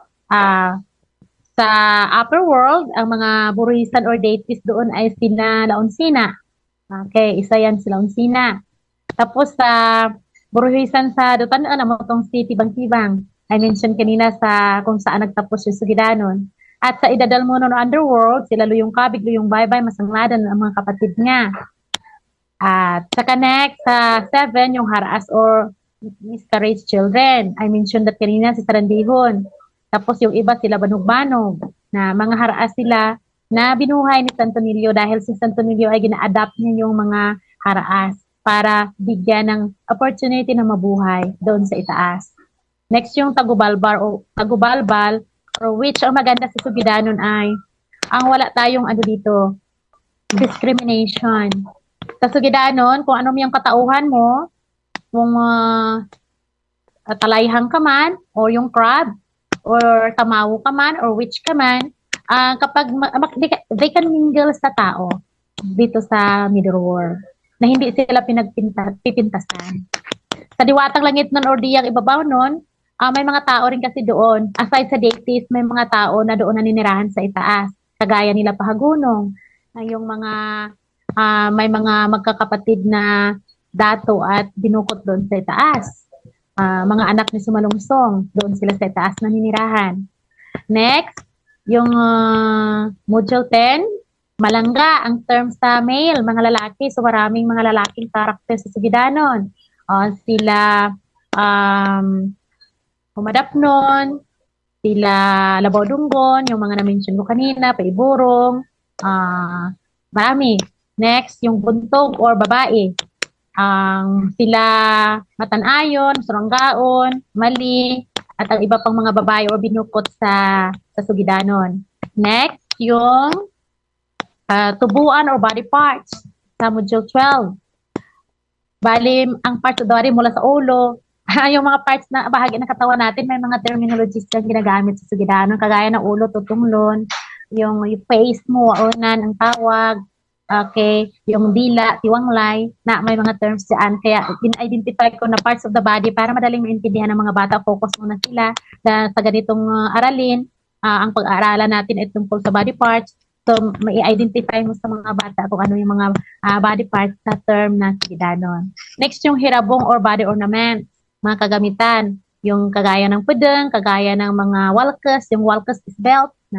E: Sa upper world, ang mga buruhisan or deities doon ay sila Launsina. Okay, isa yan si Launsina. Tapos sa buruhisan sa Dutanaan, ang motong si Tibang-Tibang. I mentioned kanina sa kung saan nagtapos yung Sugidanon. At sa idadalmonon o underworld, sila Luyong Kabig, Luyong Baybay, Masangladan, ang mga kapatid niya. At sa next, sa 7, yung Haraas or miscarriage children. I mentioned that kanina si Sarandihon. Tapos yung iba sila Banog-Banog, na mga haraas sila na binuhay ni Santo Niño dahil si Santo Niño ay gina-adapt niya yung mga haraas para bigyan ng opportunity na mabuhay doon sa itaas. Next yung Tagubalbal or which ang maganda sa Sugidanon ay ang wala tayong dito, discrimination. Sa Sugidanon, kung ano yung katauhan mo, kung talayhang ka man o yung crab, or tamawo ka man, or witch ka man, kapag they can mingle sa tao dito sa middle world na hindi sila pipintasan. Sa diwatang langit nun or diyang ibabaw nun, may mga tao rin kasi doon. Aside sa deities, may mga tao na doon naninirahan sa itaas. Kagaya nila Pahagunong, na yung mga may mga magkakapatid na dato at binukot doon sa itaas. Mga anak ni Sumalungsong, doon sila sa itaas naninirahan. Next, yung module 10, malangga ang term sa male, mga lalaki. So maraming mga lalaking karakter sa Sugidanon. Sila Humadapnon, sila Labaw-Dunggon, yung mga na-mention ko kanina, Paiburong, marami. Next, yung buntog or babae. Sila Matanayon, Suranggaon, Mali, at ang iba pang mga babae o binukot sa Sugidanon. Next, yung tubuan or body parts sa module 12. Bali, ang parts of the body mula sa ulo, yung mga parts na bahagi ng katawan natin, may mga terminologies na ginagamit sa Sugidanon, kagaya ng ulo, tutunglon, yung face mo, unan, ang tawag, okay, yung dila, tiwanglay, na may mga terms dyan. Kaya in-identify ko na parts of the body para madaling maintindihan ng mga bata. Focus muna sila na sa ganitong aralin. Ang pag-aaralan natin ay tungkol sa body parts. So, mai-identify mo sa mga bata kung ano yung mga body parts sa term na Sugidanon. Next, yung hirabong or body ornament, mga kagamitan. Yung kagaya ng pudeng, kagaya ng mga walkas. Yung walkas is belt na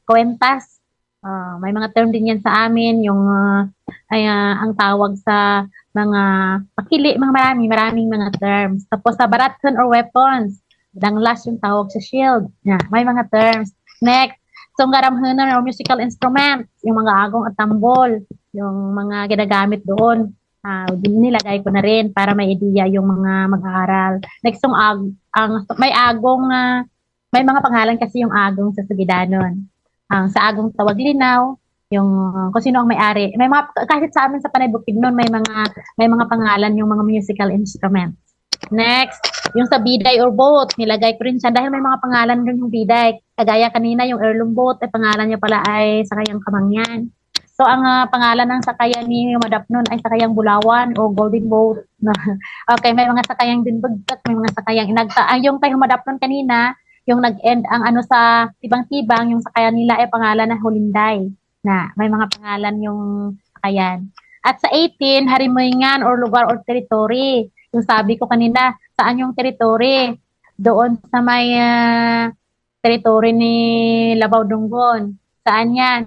E: kwentas. May mga term din yan sa amin, yung ang tawag sa mga pakili, mga maraming mga terms. Tapos sa baratson or weapons, danglas yung tawag sa shield. May mga terms. Next, sunggaramhanan or musical instrument, yung mga agong at tambol, yung mga ginagamit doon. Nilagay ko na rin para may idea yung mga mag-aaral. Next, may agong, may mga pangalan kasi yung agong sa Sugidanon. Sa agong tawag linaw, yung kung sino ang may-ari. May mga, kahit sa amin sa Panay Bukidnon, may mga pangalan yung mga musical instruments. Next, yung sa biday or boat, nilagay ko rin siya dahil may mga pangalan rin yung biday. Kagaya kanina, yung heirloom boat, pangalan niya pala ay Sakayang Kamangyan. So, ang pangalan ng sakayan ni Madapnon ay Sakayang Bulawan o Golden Boat. Okay, may mga sakayang dinbagkat, may mga sakayang inagta. Yung kay Madapnon kanina, yung nag-end ang ano sa Tibang-Tibang, yung sakayan nila ay pangalan na Hulinday. Na may mga pangalan yung sakayan. At sa 18, harimuingan or lugar or territory. Yung sabi ko kanina, saan yung territory? Doon sa may territory ni Labaw Dunggon. Saan yan?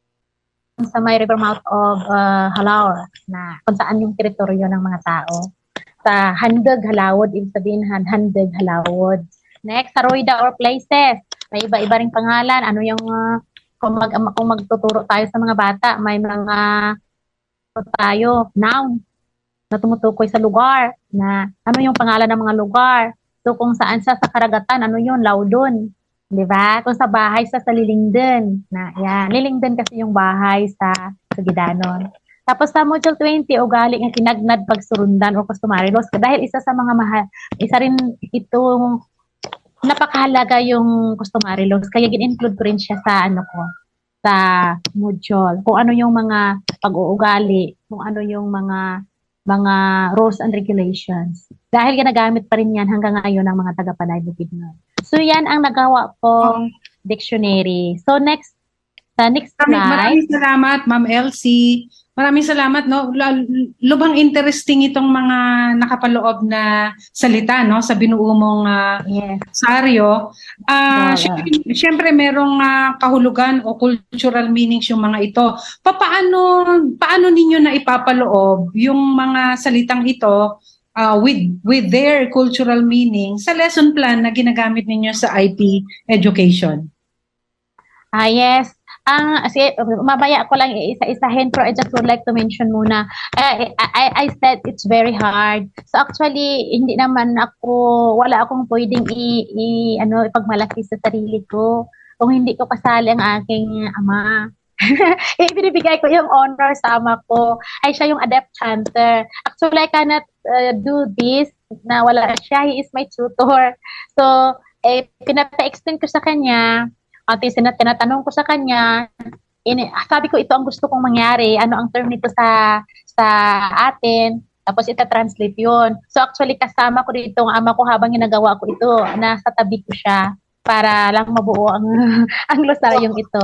E: Sa may river mouth of Halaur, na kung saan yung teritoryo ng mga tao. Sa Handog, Halawod, ibig sabihin Handog, Halawod. Next, sa Roida or places, may iba-iba ring pangalan. Ano yung, kung magtuturo tayo sa mga bata, may mga tayo, noun, na tumutukoy sa lugar, na ano yung pangalan ng mga lugar. So, kung saan sa karagatan, ano yun, Laudon. Di ba? Kung sa bahay sa Lilingden. Yan. Lilingden kasi yung bahay sa Sugidanon. Tapos sa Module 20, ugali ng kinagnad pagsurundan o customary laws. Dahil isa sa mga isa rin itong napakahalaga yung customary laws. Kaya gin-include ko rin siya sa sa module. Kung ano yung mga pag-uugali, kung ano yung mga rules and regulations. Dahil ginagamit pa rin yan hanggang ngayon ng mga taga-Panay Bukidnon. So, yan ang nagawa pong dictionary. So, next slide.
D: Maraming salamat, Ma'am Elsie. Maraming salamat, no? Lubhang interesting itong mga nakapaloob na salita, no? Sa binuo mong saryo. Siyempre, merong kahulugan o cultural meanings yung mga ito. Paano ninyo na ipapaloob yung mga salitang ito with their cultural meaning sa lesson plan na ginagamit ninyo sa IP education?
E: Yes. Mamaya ko lang isa-isahin, pero I just would like to mention muna. I said it's very hard. So actually, hindi naman wala akong pwedeng ipagmalaki sa sarili ko kung hindi ko kasali ang aking ama. Ibinibigay ko yung honor sa ama ko. Ay, siya yung adept chanter. Actually, I cannot do this na wala siya. He is my tutor. So, pinapa-extend ko sa kanya. At tinatanong ko sa kanya, sabi ko ito ang gusto kong mangyari. Ano ang term nito sa atin? Tapos ita-translate yun. So, actually, kasama ko dito ang ama ko habang ginagawa ko ito. Nasa tabi ko siya para lang mabuo ang glosaryong ito.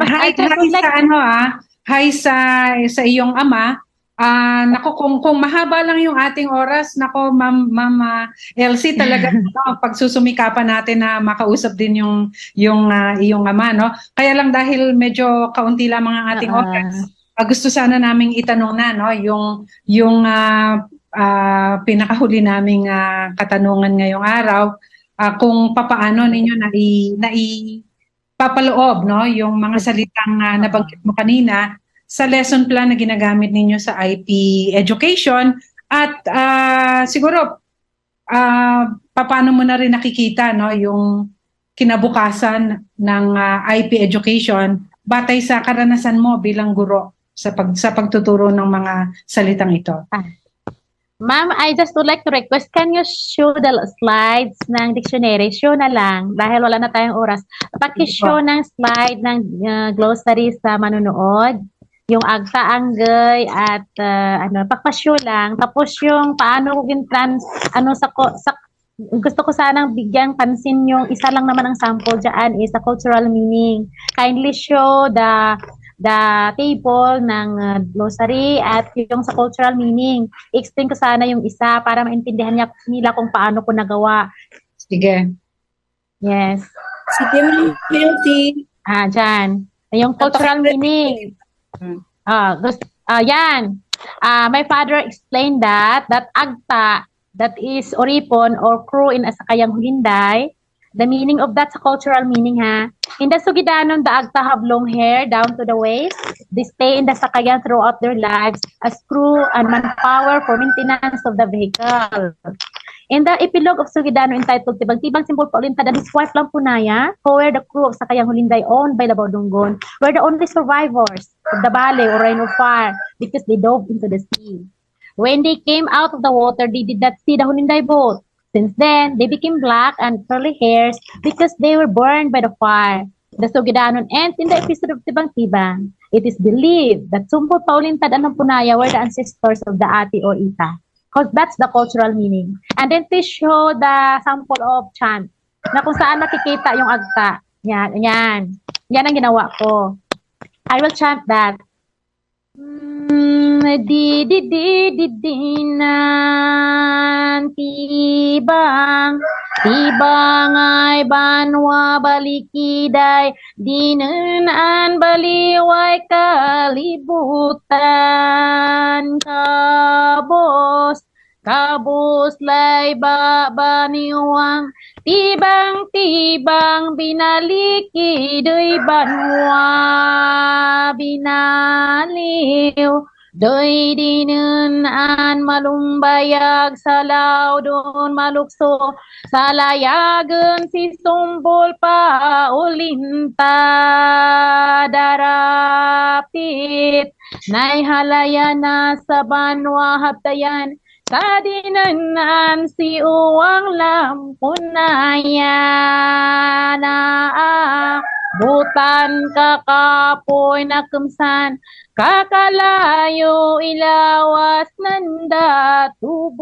D: Hi sa iyong ama. Nako, kung mahaba lang yung ating oras, nako, Ma'am Elsie, talaga pagsusumikapan natin na makausap din yung iyong ama, no? Kaya lang dahil medyo kaunti lamang ang ating oras, gusto sana naming itanong na, no, yung pinakahuli naming katanungan ngayong araw, kung papaano ninyo papaloob, no, yung mga salitang nabanggit mo kanina sa lesson plan na ginagamit ninyo sa IP education, at siguro paano mo na rin nakikita, no, yung kinabukasan ng IP education batay sa karanasan mo bilang guro sa pagtuturo ng mga salitang ito.
E: Ma'am, I just would like to request, can you show the slides ng dictionary? Show na lang, dahil wala na tayong oras. Paki-show ng slide ng glossary sa manunood, yung agsa, anggay, at pakpa-show lang. Tapos yung paano ko gusto ko sanang bigyang pansin yung isa lang naman ang sample dyan is a cultural meaning. Kindly show the table ng glossary at yung sa cultural meaning. I-explain ko sana yung isa para maintindihan nila kung paano ko nagawa.
D: Sige.
E: Yes.
C: Sige, Ma'am Elsie.
E: Dyan. Yung cultural meaning. Yan. My father explained that agta, that is oripon or crew in Asakayang Hulinday. The meaning of that's a cultural meaning, ha. In the Sugidanon, the agta have long hair down to the waist. They stay in the Sakayan throughout their lives as crew and manpower for maintenance of the vehicle. In the epilogue of Sugidano entitled Tibang-Tibang Simbol Paulintad and his wife Lampunaya, who were the crew of Sakayang Hulinday owned by the Baudungon, were the only survivors of the Bale or Rain of Fire because they dove into the sea. When they came out of the water, they did not see the Hulinday boat. Since then, they became black and curly hairs because they were burned by the fire. The Sugidanon ends in the episode of Tibang-Tibang. It is believed that Sumpot Paulintad and Lampunaya were the ancestors of the Ati or Ita. Because that's the cultural meaning. And then please show the sample of chant na kung saan makikita yung agta. Yan, yan. Yan ang ginawa ko. I will chant that. Di di di di dinan tibang tibang ay banwa balikiday dinan baliway kalibutan kabos lay babaniwang tibang binalikiday banwa binaliw doy dinunan malumbayag sa laudon malukso sa layagan si sumbol pa ulinta darapit nay halaya na sa banwa haptayan sa dinunan si uwang lampunaya na butan kakapoy na kumsan kakalayo ilawas nanda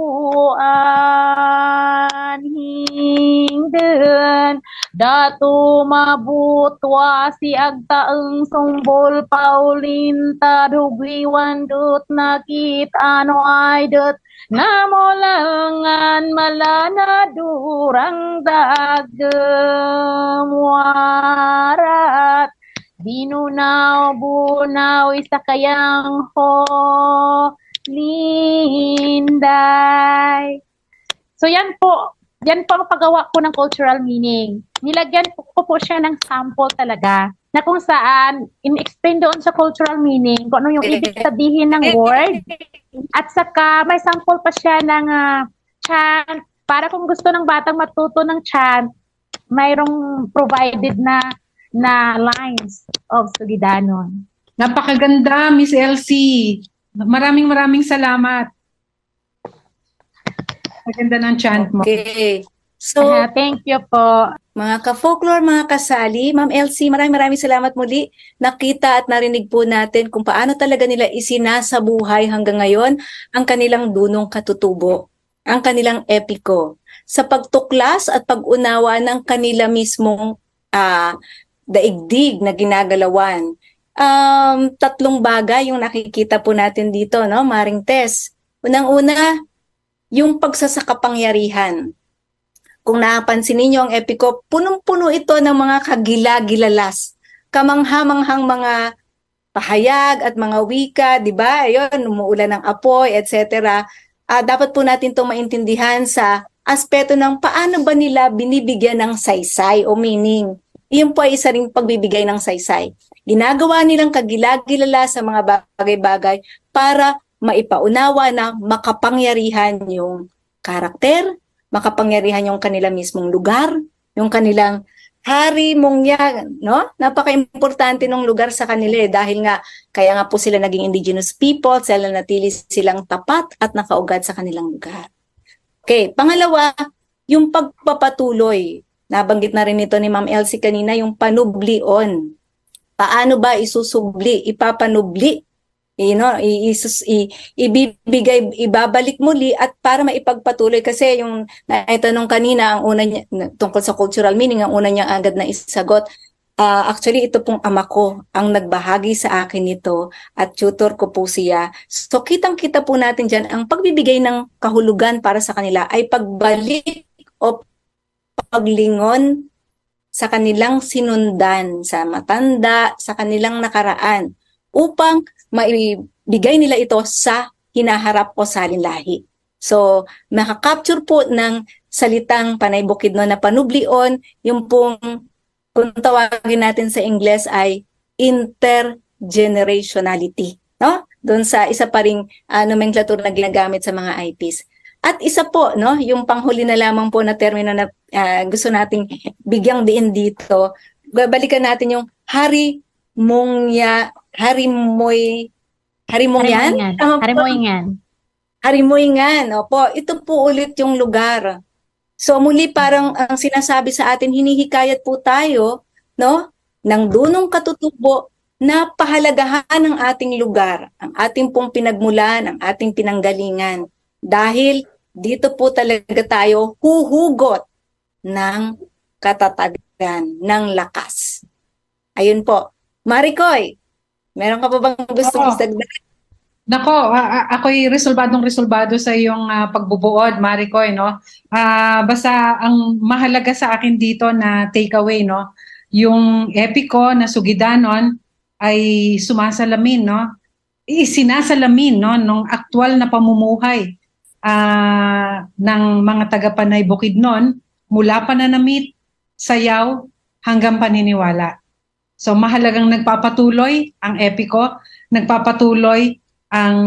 E: tubuan hingden datu mabutwa si agtaeng sumbol paulinta dugliwan dut nakit ano ay dut namolangan malana durang dagem warat binunaw bunaw Isakayang Hulinday. So yan po ang paggawa ko ng cultural meaning. Nilagyan ko po siya ng sample talaga na kung saan in-explain doon sa cultural meaning kung ano yung ibig sabihin ng word at saka may sample pa siya ng chant para kung gusto ng batang matuto ng chant, mayroong provided na lines of Sugidanon.
D: Napakaganda, Miss Elsie. Maraming salamat. Maganda ng chant mo.
C: Okay. So,
E: thank you po.
C: Mga ka-folklore, mga kasali, Ma'am Elsie, maraming salamat muli. Nakita at narinig po natin kung paano talaga nila isinasabuhay hanggang ngayon ang kanilang dunong katutubo, ang kanilang epiko, sa pagtuklas at pag-unawa ng kanila mismong daigdig na ginagalawan. Tatlong bagay yung nakikita po natin dito, no, Maring Tess. Unang-una, yung pagsasakapangyarihan. Kung napansin ninyo ang epiko, punong-puno ito ng mga kagila-gilalas, kamangha-manghang mga pahayag at mga wika, di ba? Ayun, umuulan ng apoy, etc. Dapat po natin itong maintindihan sa aspeto ng paano ba nila binibigyan ng saysay o meaning. Iyon po ay isa ring pagbibigay ng saysay. Ginagawa nilang kagila-gilala sa mga bagay-bagay para maipaunawa na makapangyarihan yung karakter, makapangyarihan yung kanila mismong lugar, yung kanilang hari mongya, no? Napaka-importante ng lugar sa kanila dahil nga kaya nga po sila naging indigenous people, sila natili silang tapat at nakaugat sa kanilang lugar. Okay, pangalawa, yung pagpapatuloy. Nabanggit na rin ito ni Ma'am Elsie kanina, yung panublion. Paano ba isusubli, ipapanubli? Ibibigay, ibabalik muli at para maipagpatuloy kasi yung naitanong kanina ang una niya, tungkol sa cultural meaning, ang una niya agad na isagot. Actually, ito pong ama ko ang nagbahagi sa akin nito at tutor ko po siya. So kitang-kita po natin dyan, ang pagbibigay ng kahulugan para sa kanila ay pagbalik o paglingon sa kanilang sinundan, sa matanda, sa kanilang nakaraan, upang maibigay nila ito sa hinaharap o salinlahi. So, makakapture po ng salitang Panay Bukidnon na panublion, yung pong, kung tawagin natin sa Ingles ay intergenerationality. No? Doon sa isa pa ring nomenclature na ginagamit sa mga IPs. At isa po, no, yung panghuli na lamang po na termino na gusto nating bigyang diin dito, balikan natin yung Harimoyngan, opo. Ito po ulit yung lugar. So muli parang ang sinasabi sa atin, hinihikayat po tayo, no, ng dunong katutubo na pahalagahan ang ating lugar, ang ating pong pinagmulan, ang ating pinanggalingan. Dahil dito po talaga tayo huhugot ng katatagan, ng lakas. Ayun po. Maricoy, meron ka pa bang gusto isagdag?
D: Nako, ako'y resolbado sa iyong pagbubuod, Maricoy, no? Basta ang mahalaga sa akin dito na takeaway, no? Yung epiko na Sugidanon ay sumasalamin, no? Isinasalamin, no, nung aktual na pamumuhay ng mga taga-Panay Bukidnon mula pananamit, sayaw, hanggang paniniwala. So mahalagang nagpapatuloy ang epiko, nagpapatuloy ang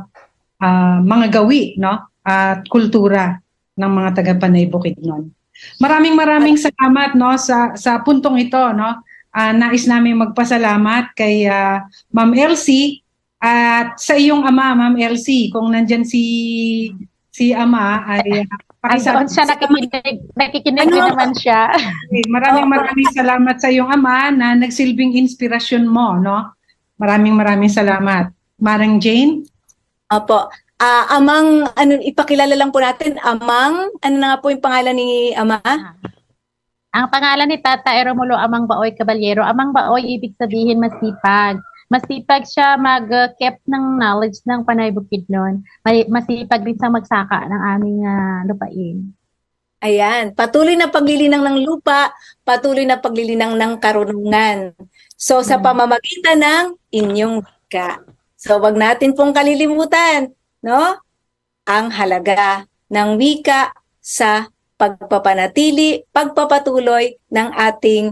D: mga gawi, no, at kultura ng mga taga-Panay Bukidnon. Maraming salamat, no, sa puntong ito, no. Nais namin magpasalamat kay Ma'am Elsie at sa iyong ama, Ma'am Elsie. Kung nandyan si ama ay
E: doon siya nakikinig din naman siya.
D: Okay, maraming salamat sa iyong ama na nagsilbing inspirasyon mo, no? Maraming salamat. Marang Jane?
C: Opo. Amang, ipakilala lang po natin, Amang, ano na nga po yung pangalan ni Ama?
E: Ang pangalan ni Tata Eromulo Amang Baoy Caballero. Amang Baoy, ibig sabihin masipag. Masipag siya mag-keep ng knowledge ng Panay Bukidnon. Masipag din sa magsaka ng aming lupain.
C: Ayan, patuloy na paglilinang ng lupa, patuloy na paglilinang ng karunungan. So sa pamamagitan ng inyong wika. So wag natin pong kalilimutan, no? Ang halaga ng wika sa pagpapanatili, pagpapatuloy ng ating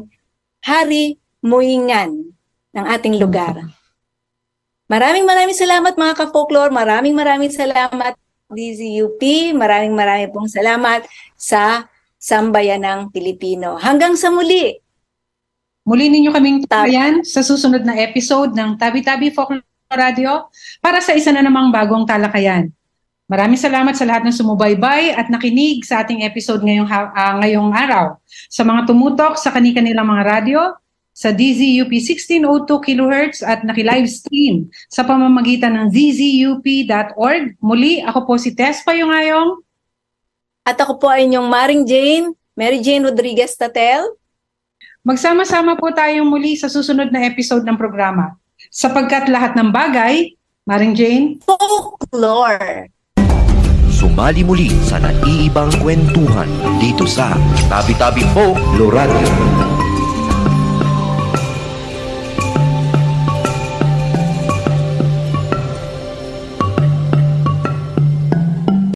C: harimoyngan ng ating lugar. Maraming salamat mga ka-folklore, maraming salamat DZUP, maraming pong salamat sa Sambayanang Pilipino. Hanggang sa muli.
D: Muli ninyo kaming tabayan sa susunod na episode ng Tabi-Tabi Folklore Radio para sa isa na namang bagong talakayan. Maraming salamat sa lahat ng sumubaybay at nakinig sa ating episode ngayong araw. Sa mga tumutok sa kanilang mga radyo, sa DZUP 1602 kHz at naki-livestream sa pamamagitan ng dzup.org. Muli, ako po si Tess Payungayong.
C: At ako po ay inyong Mary Jane Rodriguez Tatel.
D: Magsama-sama po tayong muli sa susunod na episode ng programa. Sapagkat lahat ng bagay, Maring Jane,
C: folklore.
B: Sumali muli sa naiibang kwentuhan dito sa Tabi-Tabi Folklore Radio.